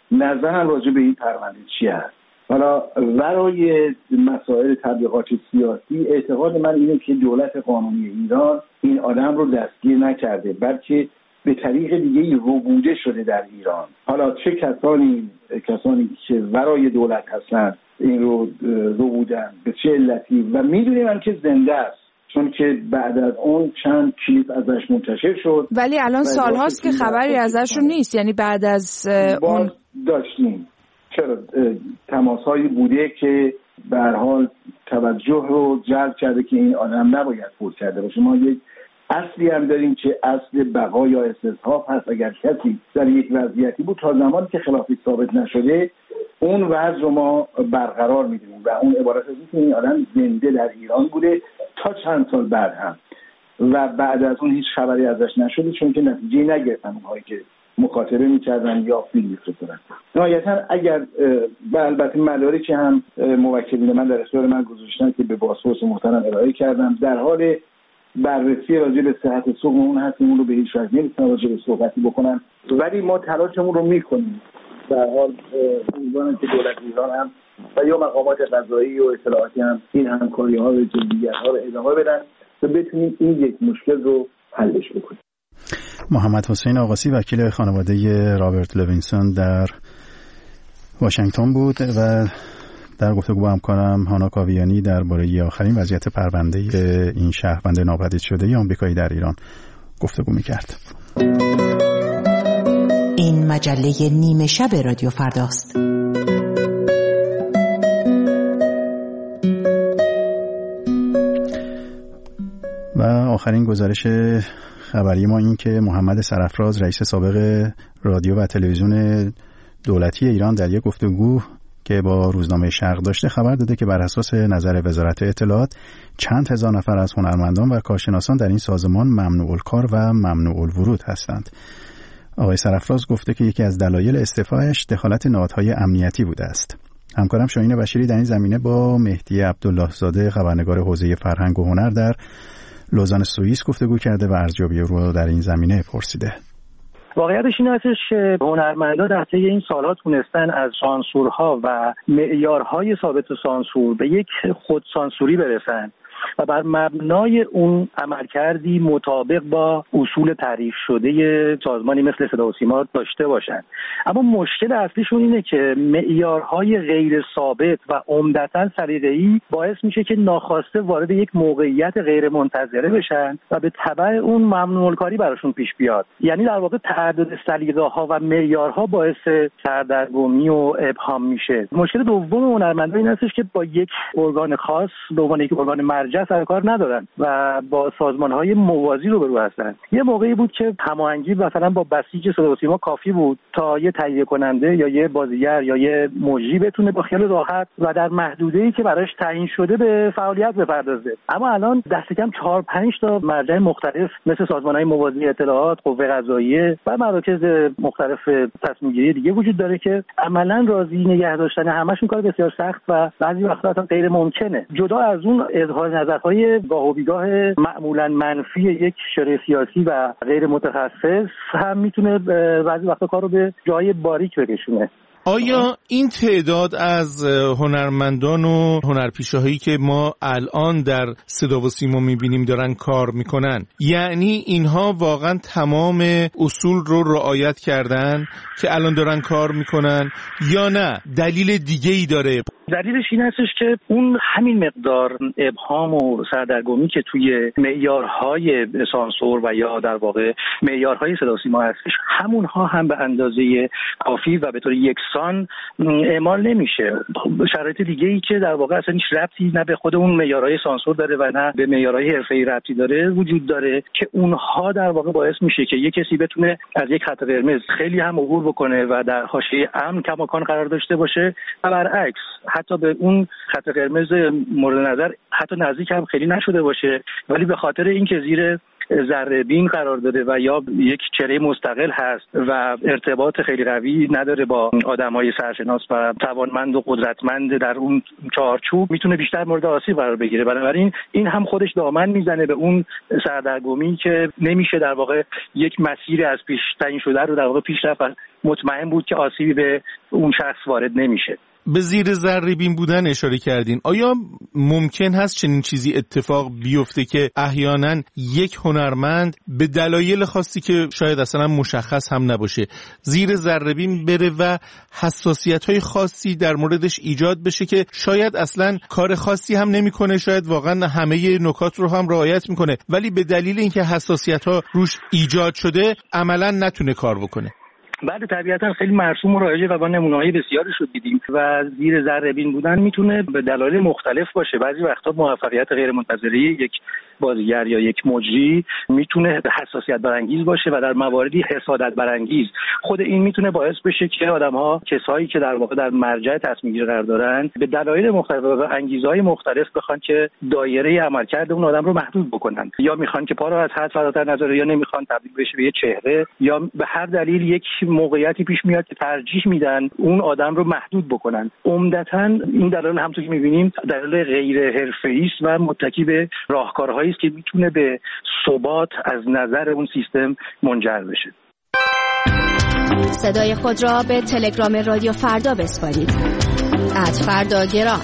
نظرم راجع به این پرونده چی هست. حالا ورای مسائل تبلیغات سیاسی اعتقاد من اینه که دولت قانونی ایران این آدم رو دستگیر نکرده، بلکه به طریق دیگه ربوده شده در ایران. حالا چه کسانی کسانی که ورای دولت هستن این رو ربودن، به چه علتی، و میدونیم هم که زنده است، چون که بعد از اون چند کلیپ ازش منتشر شد. ولی الان سال هاست که خبری ازشون نیست، یعنی بعد از اون داشتیم چرا تماس‌هایی بوده که به هر حال توجه رو جلب کرده که این آدم نباید فوت کرده باشه. ما یک اصلی هم داریم که اصل بقا یا استصحاب هست. اگر کسی در یک وضعیتی بود تا زمانی که خلافی ثابت نشده اون وضع رو ما برقرار می‌دونیم و اون عبارت از اینکه این آدم زنده در ایران بوده تا چند سال بعد هم و بعد از اون هیچ خبری ازش نشده، چون که نتیجه نگرفتن اونهایی که مکاتبه می‌کردن یا فیلم می‌فرستادن. نهایتاً اگر و البته مدارکی هم موکلین من در اختیار من گذاشتن که به بازپرس محترم ارائه کردم، در حال بررسی راجع به صحت سقم اون هست، اون رو به هیچ وجه نمی‌تونم راجع به صحبتی بکنم، ولی ما تلاشمون رو می‌کنیم. در حال امیدوارم که دولت ایران هم و یا مقامات قضایی و اطلاعاتی هم این همکاری‌ها و جدیت‌ها رو ادامه بدن تا بتونیم این یک مشکل رو حلش بکنیم. محمد حسین آقاسی وکیل خانواده رابرت لوینسون در واشنگتن بود و در گفتگو با همکارم هانا کاویانی درباره آخرین وضعیت پرونده این شهروند ناپدید شده آمریکایی در ایران گفتگو می‌کرد. این مجله نیمه شب رادیو فرداست. و آخرین گزارش خبری ما این که محمد سرافراز رئیس سابق رادیو و تلویزیون دولتی ایران در یک گفتگو که با روزنامه شرق داشته خبر داده که بر اساس نظر وزارت اطلاعات چند هزار نفر از هنرمندان و کارشناسان در این سازمان ممنوع الکار و ممنوع الورود هستند. آقای سرافراز گفته که یکی از دلایل استعفایش دخالت نهادهای امنیتی بوده است. همکارم شاهین بشیری در این زمینه با مهدی عبدالله زاده خبرنگار حوزه فرهنگ و هنر در لوزان سوئیس گفتگو کرده و ارزیابی رو در این زمینه پرسیده. واقعیتش این هستش که هنرمندا در طی این سال‌ها تونستن از سانسورها و معیارهای ثابت سانسور به یک خودسانسوری برسن و بر مبنای اون عملکردی مطابق با اصول تعریف شده سازمانی مثل صدا و سیما داشته باشن. اما مشکل اصلیشون اینه که معیارهای غیر ثابت و عمدتاً سلیقه‌ای باعث میشه که ناخواسته وارد یک موقعیت غیر منتظره بشن و به تبع اون ممنوع الکاری براشون پیش بیاد. یعنی در واقع تعدد سلیقه‌ها و معیارها باعث سردرگمی و ابهام میشه. مشکل دوم هنرمندا این هستش که با یک ارگان خاص به عنوان یک ارگان مرجع سر کار ندارن و با سازمان‌های موازی روبرو هستن. یه موقعی بود که هماهنگی مثلا با بسیج صدا و سیما کافی بود تا یه تهیه کننده یا یه بازیگر یا یه مجری بتونه با خیال راحت و در محدوده‌ای که براش تعیین شده به فعالیت بپردازه. اما الان دست کم چهار پنج تا مرجع مختلف مثل سازمان‌های موازی اطلاعات، قوه قضاییه و مراکز مختلف تصمیم‌گیری دیگه وجود داره که عملاً راضی نگه داشتن همشون کار بسیار سخت و بعضی وقتا اصلا غیر ممکنه. جدا از اون اظهار نظرهای گاه و بیگاه معمولاً منفی یک شورای سیاسی و غیر متخصص هم میتونه بعضی وقتا کار رو به جای باریک بکشونه. آیا این تعداد از هنرمندان و هنرپیشه‌هایی که ما الان در صدا و سیما می‌بینیم دارن کار می‌کنن، یعنی اینها واقعا تمام اصول رو رعایت کردن که الان دارن کار می‌کنن یا نه دلیل دیگه‌ای داره؟ دلیلش این هستش که اون همین مقدار ابهام و سردرگمی که توی معیارهای سانسور و یا در واقع معیارهای صدا و سیما هستش، همونها هم به اندازه کافی و به طور یکسان اعمال نمیشه. شرایط دیگه ای که در واقع اصلا هیچ ربطی نه به خود اون معیارهای سانسور داره و نه به معیارهای حرفه‌ای ربطی داره وجود داره که اونها در واقع باعث میشه که یک کسی بتونه از یک خط قرمز خیلی هم عبور بکنه و در حاشیه امن کماکان قرار داشته باشه و برعکس حتی به اون خط قرمز مورد نظر حتی نزدیک هم خیلی نشده باشه، ولی به خاطر اینکه زیر ذره‌بین قرار داره و یا یک چهره مستقل هست و ارتباط خیلی قوی نداره با آدمای سرشناس و توانمند و قدرتمند در اون چارچوب، میتونه بیشتر مورد آسیب قرار بگیره. بنابراین این هم خودش دامن میزنه به اون سردرگمی که نمیشه در واقع یک مسیر از پیش تعیین شده رو در واقع پیش رفت. مطمئن بود که آسیبی به اون شخص وارد نمیشه. به زیر ذره‌بین بودن اشاره کردین. آیا ممکن هست چنین چیزی اتفاق بیفته که احیانا یک هنرمند به دلایل خاصی که شاید اصلا مشخص هم نباشه زیر ذره‌بین بره و حساسیت‌های خاصی در موردش ایجاد بشه که شاید اصلا کار خاصی هم نمی‌کنه، شاید واقعا همه نکات رو هم رعایت می‌کنه، ولی به دلیل اینکه حساسیت‌ها روش ایجاد شده عملاً نتونه کار بکنه؟ بله، طبیعتا خیلی مرسوم و رایجه و با نمونه‌های بسیاری شد دیدیم و زیر ذره‌بین بودن میتونه به دلایل مختلف باشه. بعضی وقتا موفقیت غیر منتظره یک بازیگر یا یک مجری میتونه حساسیت برانگیز باشه و در مواردی حسادت برانگیز. خود این میتونه باعث بشه که آدم‌ها، کسایی که در واقع در مرجع تصمیم گیری قرار دارن، به دلایل مختلف و انگیزهای مختلف بخوان که دایره عملکرد اون آدم رو محدود بکنن، یا میخوان که پا رو از حد فراتر نذاره، یا نمیخوان تبدیل بشه به یه چهره، یا به هر دلیل یک موقعیتی پیش میاد که ترجیح میدن اون آدم رو محدود بکنن. عمدتاً این دلایل همونطور که میبینیم دلایل غیر حرفه‌ای است و متکی به راهکارهایی است که میتونه به ثبات از نظر اون سیستم منجر بشه. صدای خود را به تلگرام رادیو فردا بسپارید. ات فردا گرام.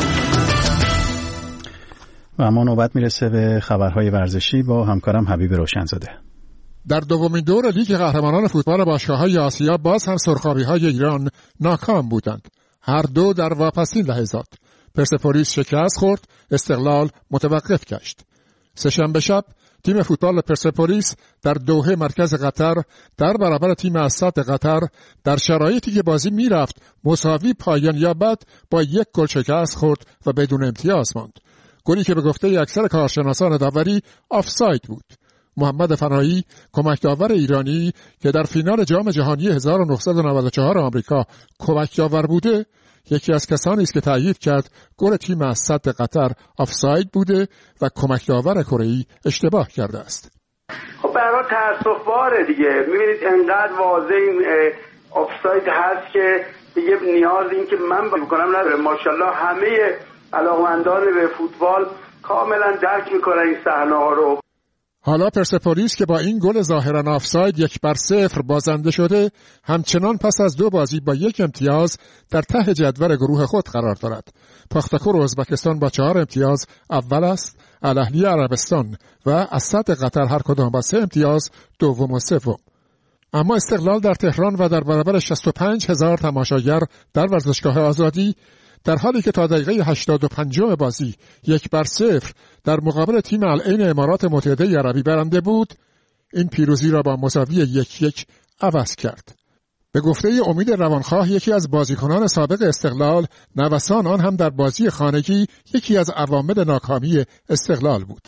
و اما نوبت میرسه به خبرهای ورزشی با همکارم حبیب روشنزاده. در دومین دور لیگ قهرمانان فوتبال باشگاه‌های آسیا باز هم سرخابی‌های ایران ناکام بودند. هر دو در واپسین لحظات. پرسپولیس شکست خورد، استقلال متوقف گشت. سه‌شنبه شب تیم فوتبال پرسپولیس در دوحه مرکز قطر در برابر تیم اسد قطر در شرایطی که بازی میرفت مساوی پایان یابد با یک گل شکست خورد و بدون امتیاز ماند. گلی که به گفته اکثر کارشناسان داوری آفساید بود. محمد فنایی کمک داور ایرانی که در فینال جام جهانی هزار و نهصد و نود و چهار آمریکا کمک داور بوده، یکی از کسانی است که تأیید کرد گل تیم اسد قطر آفساید بوده و کمک داور کره‌ای اشتباه کرده است. خب برای تأسف‌باره دیگه، می‌بینید انقدر واضح این آفساید هست که دیگه نیاز این که من بکنم نداره. ماشاءالله همه علاقمندان به فوتبال کاملا درک می‌کنن این صحنه‌ها رو. حالا پرسپولیس که با این گل ظاهراً آفساید یک بر صفر بازنده شده، همچنان پس از دو بازی با یک امتیاز در ته جدول گروه خود قرار دارد. پاختاکور ازبکستان با چهار امتیاز اول است، الاهلی عربستان و اسد قطر هر کدام با سه امتیاز دوم و سوم. اما استقلال در تهران و در برابر شصت و پنج هزار تماشاگر در ورزشگاه آزادی، در حالی که تا دقیقه هشتاد و پنج بازی یک بر صفر در مقابل تیم العین امارات متحده عربی برنده بود، این پیروزی را با مساوی یک یک عوض کرد. به گفته امید روانخواه، یکی از بازیکنان سابق استقلال، نوسان آن هم در بازی خانگی یکی از عوامل ناکامی استقلال بود.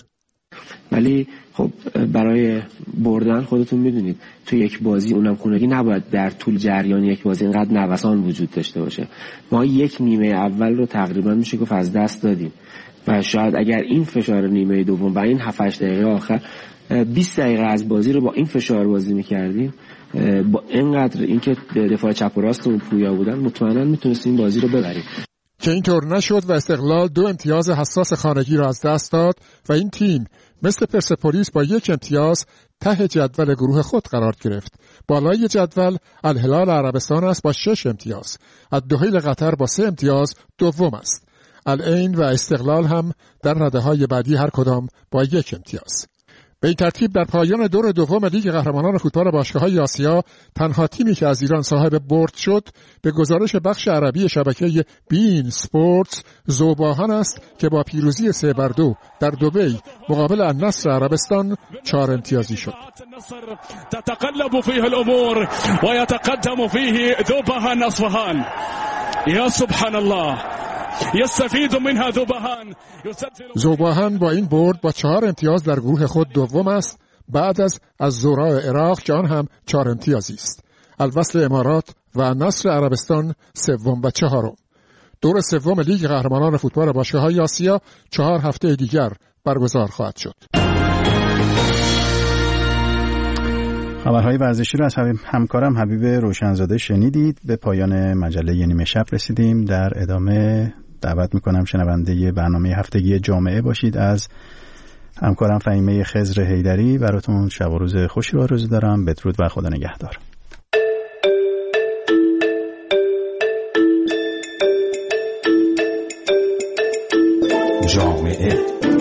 ولی خب برای بردن خودتون میدونید تو یک بازی اونم خونگی نباید در طول جریان یک بازی اینقدر نوسان وجود داشته باشه. ما یک نیمه اول رو تقریبا میشه گفت از دست دادیم و شاید اگر این فشار نیمه دوم و این هفت هشت دقیقه آخر بیست دقیقه از بازی رو با این فشار بازی میکردیم، با اینقدر اینکه دفاع چپ و راستمون پویا بودن، مطمئنا میتونستیم بازی رو ببریم. که اینطور نشد و استقلال دو امتیاز حساس خانگی را از دست داد و این تیم مثل پرسپولیس با یک امتیاز ته جدول گروه خود قرار گرفت. بالای جدول الهلال عربستان است با شش امتیاز. الدحیل قطر با سه امتیاز دوم است. العین و استقلال هم در رده‌های بعدی هر کدام با یک امتیاز. به این ترتیب در پایان دور دوم لیگ قهرمانان فوتبال باشگاه‌های آسیا، تنها تیمی که از ایران صاحب برد شد به گزارش بخش عربی شبکه بین سپورتس ذوباهن است که با پیروزی سه بر دو در دبی مقابل النصر عربستان چهار امتیازی شد. تتقلب فيه الامور ويتقدم فيه ذوباهن اصفهان. یا سبحان الله، یستفید منها ذوباهن. ذوباهن با این برد با چهار امتیاز در گروه خود دوم است، بعد از از زوراء عراق که آن هم چهار امتیازی است. الوصل امارات و النصر عربستان سوم و چهارم. دور سوم لیگ قهرمانان فوتبال باشگاه‌های آسیا چهار هفته دیگر برگزار خواهد شد. خبرهای ورزشی رو از همکارم حبیب روشنزاده شنیدید. به پایان مجله نیمه شب رسیدیم. در ادامه دعوت میکنم شنونده برنامه هفتگی جامعه باشید از همکارم فهیمه خضر حیدری. براتون شب و روز خوشی رو آرزو دارم. بدرود و خدا نگهدار. جامعه.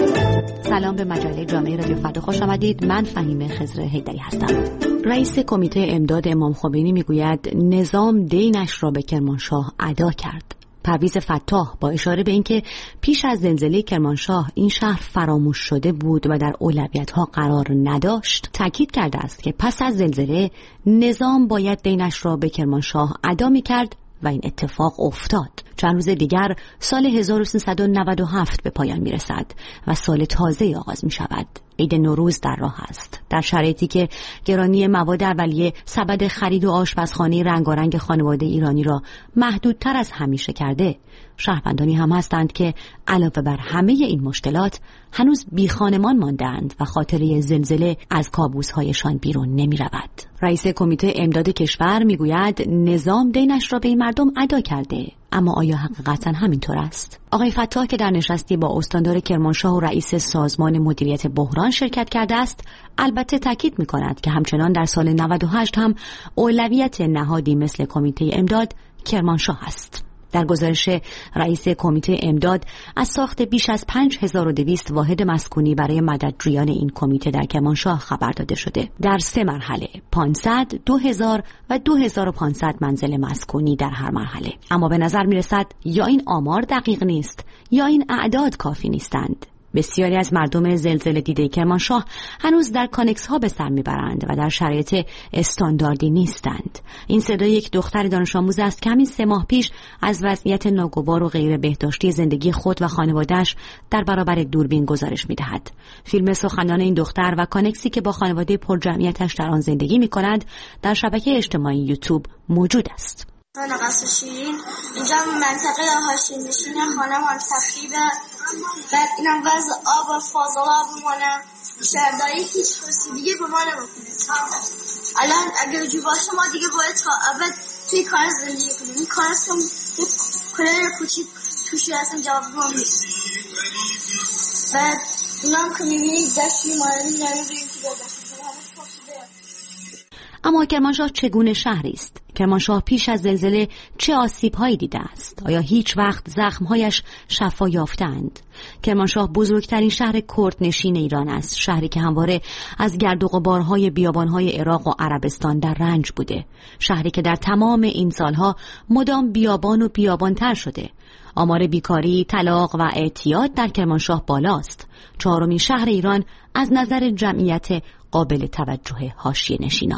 سلام به مجله جامعه رادیو فردا، خوش آمدید. من فهیمه خضر حیدری هستم. رئیس کمیته امداد امام خمینی میگوید نظام دینش را به کرمانشاه ادا کرد. پرویز فتاح با اشاره به اینکه پیش از زلزله کرمانشاه این شهر فراموش شده بود و در اولویت‌ها قرار نداشت، تاکید کرده است که پس از زلزله نظام باید دینش را به کرمانشاه ادا می‌کرد و این اتفاق افتاد. چند روز دیگر سال هزار و سیصد و نود و هفت به پایان میرسد و سال تازه آغاز می شود. عید نوروز در راه است. در شرایطی که گرانی مواد اولیه سبد خرید و آشپزخانه رنگارنگ خانواده ایرانی را محدودتر از همیشه کرده، شهروندانی هم هستند که علاوه بر همه این مشکلات هنوز بی خانمان ماندند و خاطره زلزله از کابوس‌هایشان بیرون نمی رود. رئیس کمیته امداد کشور می گوید نظام دینش را به این مردم ادا کرده، اما آیا حقیقتا همینطور است؟ آقای فتاح که در نشستی با استاندار کرمانشاه و رئیس سازمان مدیریت بحران شرکت کرده است، البته تاکید می کند که همچنان در سال نود و هشت هم اولویت نهادی مثل کمیته امداد کرمانشاه است. در گزارش رئیس کمیته امداد از ساخت بیش از پنج هزار و دویست واحد مسکونی برای مددجویان این کمیته در کرمانشاه خبر داده شده. در سه مرحله پانصد، دو هزار و دو هزار و پانصد منزل مسکونی در هر مرحله. اما به نظر می رسد یا این آمار دقیق نیست یا این اعداد کافی نیستند. بسیاری از مردم زلزله دیده کرمانشاه هنوز در کانکس ها به سر میبرند و در شرایط استانداردی نیستند. این صدای یک دختر دانش آموز است که همین سه ماه پیش از وضعیت ناگوار و غیر بهداشتی زندگی خود و خانواده‌اش در برابر دوربین گزارش میدهد. فیلم سخنان این دختر و کانکسی که با خانواده پرجمعیتش در آن زندگی میکند در شبکه اجتماعی یوتیوب موجود است. من قصر شیرین اینجا منطقه حاشیه نشین خانم هم تخریبه، بعد اینم وضع آب و فاضلاب بمانه، شهرداری هیچ فرسی دیگه به ما نمیکنه. الان اگر جو باشه ما دیگه باید تا ابد توی کار زندگی کنیم. این کار هستم یک کلر کوچیک توشی هستم جواب هم نیست. بعد اینام که میبینید دستی ماردی نمیبینید که دستی اما کرمانشاه چگونه شهری است؟ کرمانشاه پیش از زلزله چه آسیب‌هایی دیده است؟ آیا هیچ وقت زخم‌هایش شفا یافتند؟ کرمانشاه بزرگترین شهر کردنشین ایران است، شهری که همواره از گرد و غبارهای بیابان‌های عراق و عربستان در رنج بوده، شهری که در تمام این سالها مدام بیابان و بیابان‌تر شده. آمار بیکاری، طلاق و اعتیاد در کرمانشاه بالاست. چهارمین شهر ایران از نظر جمعیت قابل توجه حاشیه نشینان.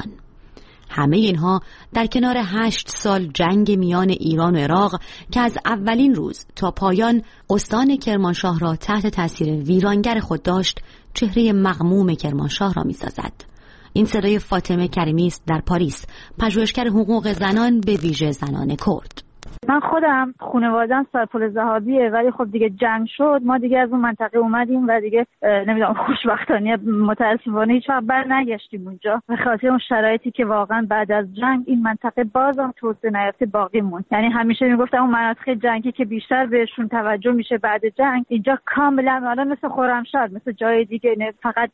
همه اینها در کنار هشت سال جنگ میان ایران و عراق که از اولین روز تا پایان استان کرمانشاه را تحت تاثیر ویرانگر خود داشت، چهره مغموم کرمانشاه را می‌سازد. این صدای فاطمه کریمی است در پاریس، پژوهشگر حقوق زنان به ویژه زنان کرد. من خودم خانواده‌ام سرپل ذهبیه، ولی خب دیگه جنگ شد، ما دیگه از اون منطقه اومدیم و دیگه نمیدونم خوشبختانه متاسفانه هیچ وقت بر نگشتیم اونجا به خاطر اون شرایطی که واقعا بعد از جنگ این منطقه بازم توسعه نیافته باقی موند. یعنی همیشه میگفتم اون مناطق جنگی که بیشتر بهشون توجه میشه بعد جنگ، اینجا کاملا حالا مثل خرمشهر، مثل جای دیگه، نه فقط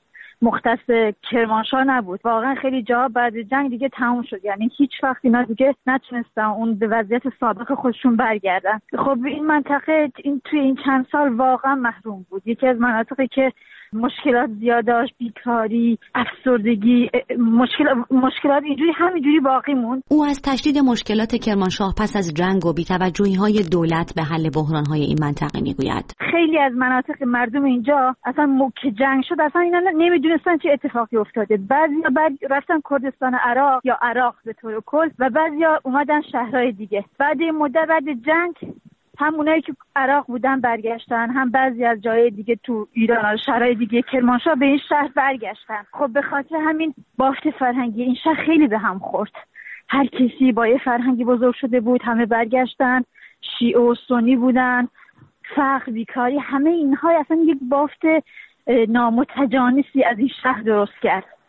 مختص کرمانشاه نبود، واقعا خیلی جا بعد جنگ دیگه تموم شد. یعنی هیچ وقت اینا دیگه نتونستن اون به وضعیت سابق خودشون برگردن. خب این منطقه این توی این چند سال واقعا محروم بود. یکی از مناطقی که مشکلات زیاد داشت، بیکاری، افسردگی، مشکلات مشکلات اینجوری همینجوری باقی موند. او از تشدید مشکلات کرمانشاه پس از جنگ و بی‌توجهی‌های دولت به حل بحران‌های این منطقه میگوید. خیلی از مناطق مردم اینجا اصلا موقع جنگ شد اصلا اینا نمیدونستن چه اتفاقی افتاده. بعضیا بعد رفتن کردستان عراق یا عراق به طور کل و بعضیا اومدن شهرهای دیگه. بعد این مدت بعد جنگ هم اونایی که عراق بودن برگشتن، هم بعضی از جای دیگه تو ایران و شهرهای دیگه کرمانشاه به این شهر برگشتن. خب به خاطر همین بافت فرهنگی این شهر خیلی به هم خورد. هر کسی با یه فرهنگی بزرگ شده بود، همه برگشتن، شیعه و سنی بودن، فقر، بیکاری، همه اینها اصلا یک بافت نامتجانسی از این شهر درست کرد.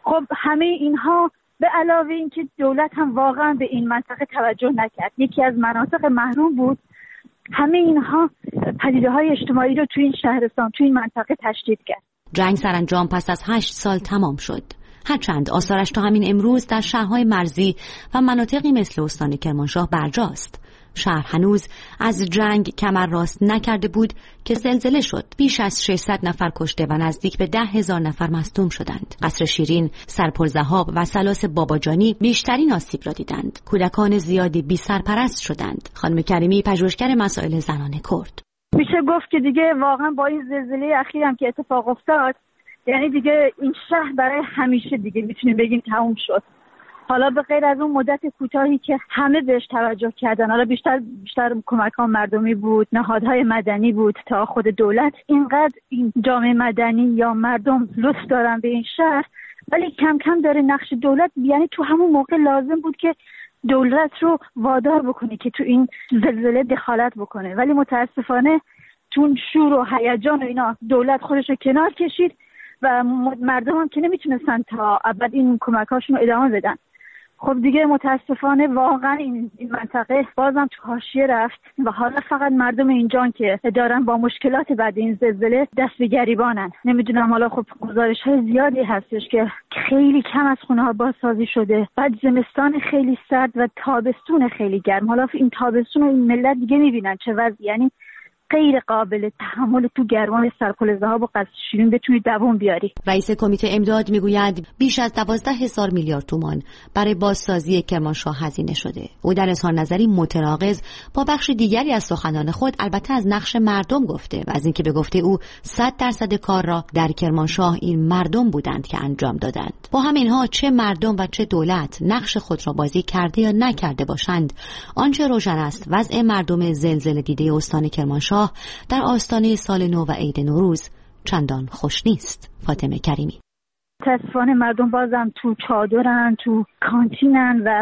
خب همه اینها به علاوه اینکه دولت هم واقعا به این منطقه توجه نکرد، یکی از مناطق محروم بود، همه اینها پدیده‌های اجتماعی رو توی این شهرستان توی این منطقه تشدید کرد. جنگ سرانجام پس از هشت سال تمام شد، هرچند آثارش تا همین امروز در شهرهای مرزی و مناطقی مثل استان کرمانشاه برجاست. شهر هنوز از جنگ کمر راست نکرده بود که زلزله شد. بیش از ششصد نفر کشته و نزدیک به ده هزار نفر مصدوم شدند. قصر شیرین، سرپل ذهاب و سلاس باباجانی بیشترین آسیب را دیدند. کودکان زیادی بی سرپرست شدند. خانم کریمی، پژوهشگر مسائل زنان کرد: میشه گفت که دیگه واقعا با این زلزله اخیر هم که اتفاق افتاد، یعنی دیگه این شهر برای همیشه دیگه میتونیم بگیم تموم شد. حالا به غیر از اون مدت کوتاهی که همه بهش توجه کردن، حالا بیشتر بیشتر کمک‌ها مردمی بود، نهادهای مدنی بود تا خود دولت، اینقدر این جامعه مدنی یا مردم لطف دارن به این شهر، ولی کم کم داره نقش دولت، یعنی تو همون موقع لازم بود که دولت رو وادار بکنه که تو این زلزله دخالت بکنه، ولی متاسفانه تو شور و هیجان و اینا دولت خودش رو کنار کشید و مردم هم که نمیتونستن تا ابد این کمک‌هاشون رو ادامه بدن. خب دیگه متاسفانه واقعا این منطقه بازم تو حاشیه رفت و حالا فقط مردم اینجان که دارن با مشکلات بعد این زلزله دست به گریبانن. نمیدونم، حالا خب گزارش‌های زیادی هستش که خیلی کم از خونه‌ها بازسازی شده، بعد زمستان خیلی سرد و تابستون خیلی گرم. حالا این تابستون رو این ملت دیگه میبینن چه وضعی، یعنی غیر قابل تحمل تو گرمان سرپل ذهاب و قصر شیرین بتونی دوام بیاری. رئیس کمیته امداد میگوید بیش از دوازده هزار میلیارد تومان برای بازسازی کرمانشاه هزینه شده. او در اظهار نظری متناقض با بخش دیگری از سخنان خود البته از نقش مردم گفته و از اینکه به گفته او صد درصد کار را در کرمانشاه این مردم بودند که انجام دادند. با همینها چه مردم و چه دولت نقش خود را بازی کرده یا نکرده باشند، آنچه روشن است وضع مردم زلزله دیده استان کرمانشاه در آستانه سال نو و عید نوروز چندان خوش نیست. فاطمه کریمی: متاسفانه مردم بازم تو چادرن، تو کانتینن و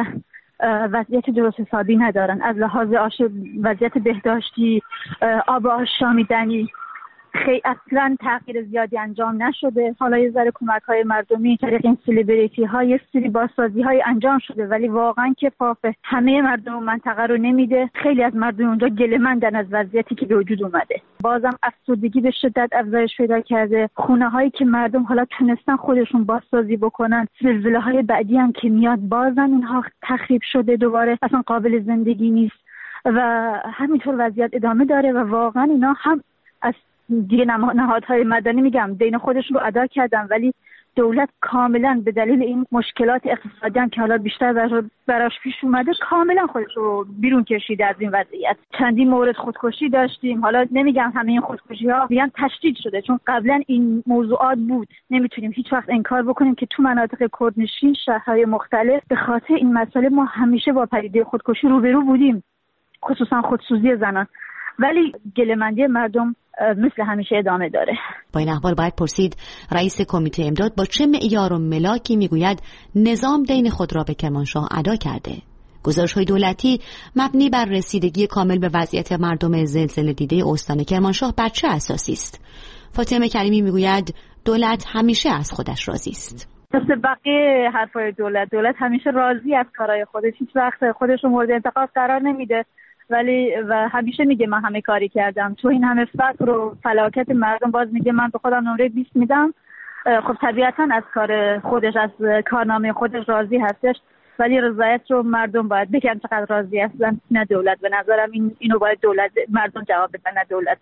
وضعیت درست حسابی ندارن. از لحاظ آش وضعیت بهداشتی، آب آشامیدنی خیلی اصلا تغییر زیادی انجام نشده. حالا یه ذره کمک‌های مردمی طریق این سلیبریتی‌های یه سری بازسازی‌های انجام شده، ولی واقعا کفاف همه مردم منطقه رو نمیده. خیلی از مردم اونجا گله‌مندن از وضعیتی که به وجود اومده. بازم افسردگی به شدت افزایش پیدا کرده. خونه‌هایی که مردم حالا تونستن خودشون بازسازی بکنن، زلزله‌های بعدی هم که میاد بازم اینها تخریب شده، دوباره اصلا قابل زندگی نیست و همینطور وضعیت ادامه داره و واقعا اینا هم از دیگه نهادهای مدنی میگم دین خودشون رو ادا کردن، ولی دولت کاملا به دلیل این مشکلات اقتصادی هم که حالا بیشتر براش پیش اومده کاملا خودش رو بیرون کشیده از این وضعیت. چندین مورد خودکشی داشتیم، حالا نمیگم همه این خودکشی ها بیان تشدید شده چون قبلا این موضوعات بود. نمیتونیم هیچ وقت انکار بکنیم که تو مناطق کردنشین شهرهای مختلف به خاطر این مسئله ما همیشه با پدیده خودکشی روبرو بودیم، خصوصا خودسوزی زنان، ولی گله‌مندی مردم مثل همیشه ادامه داره. با این احوال باید پرسید رئیس کمیته امداد با چه معیار و ملاکی میگوید نظام دین خود را به کرمانشاه ادا کرده؟ گزارش‌های دولتی مبنی بر رسیدگی کامل به وضعیت مردم زلزله دیده استان کرمانشاه بر چه اساسی است؟ فاطمه کریمی میگوید دولت همیشه از خودش راضی است. مثل بقیه حرفای دولت، دولت همیشه راضی از کارهای خودش، هیچ وقت خودش رو مورد انتقاد قرار نمیده، ولی و همیشه میگه من همه کاری کردم. تو این همه فقر و فلاکت مردم باز میگه من به خودم نمره بیست میدم. خب طبیعتا از کار خودش، از کارنامه خودش راضی هستش، ولی رضایت رو مردم باید بگن چقدر راضی هستن، نه دولت. به نظرم این اینو باید دولت مردم جواب بدن، نه دولت.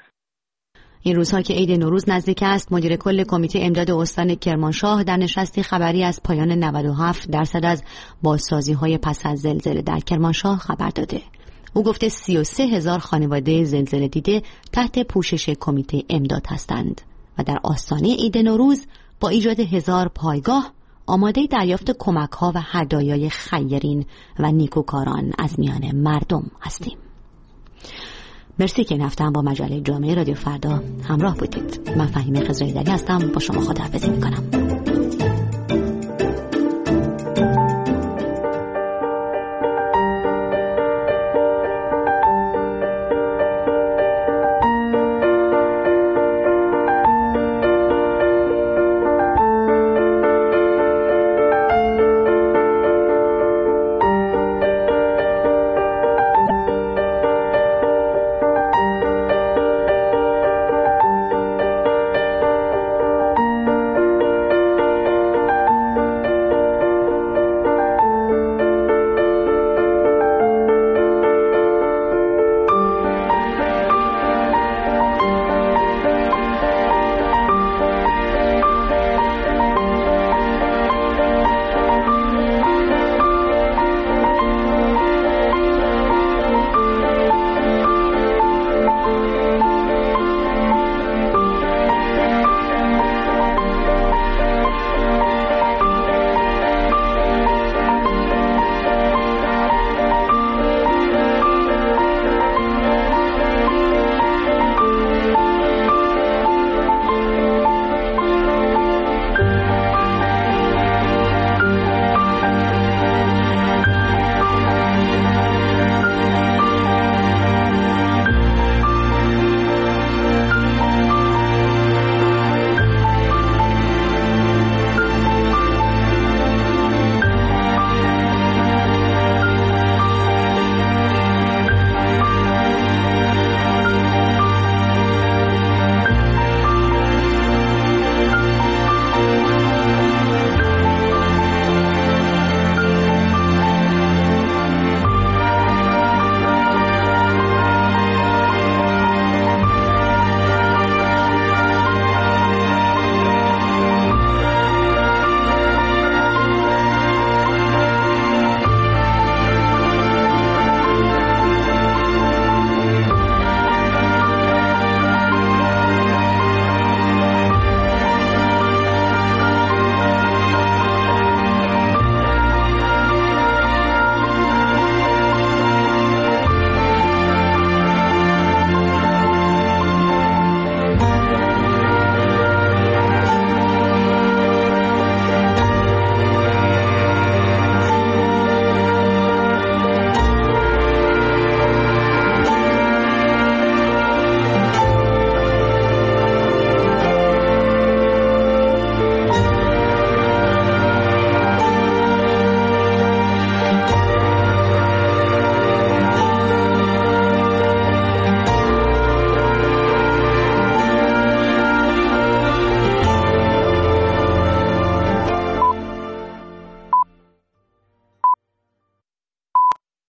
این روزها که عید نوروز نزدیک است، مدیر کل کمیته امداد استان کرمانشاه در نشستی خبری از پایان نود و هفت درصد از بازسازی‌های پس از زلزله در کرمانشاه خبر داده. او گفته سی و سه هزار خانواده زلزله دیده تحت پوشش کمیته امداد هستند و در آستانه عید نوروز با ایجاد هزار پایگاه آماده دریافت کمک‌ها و هدایای خیرین و نیکوکاران از میان مردم هستیم. مرسی که این هفته با مجله جامعه رادیو فردا همراه بودید. من فهیمه خضره‌ایدری هستم، با شما خداحافظی می‌کنم.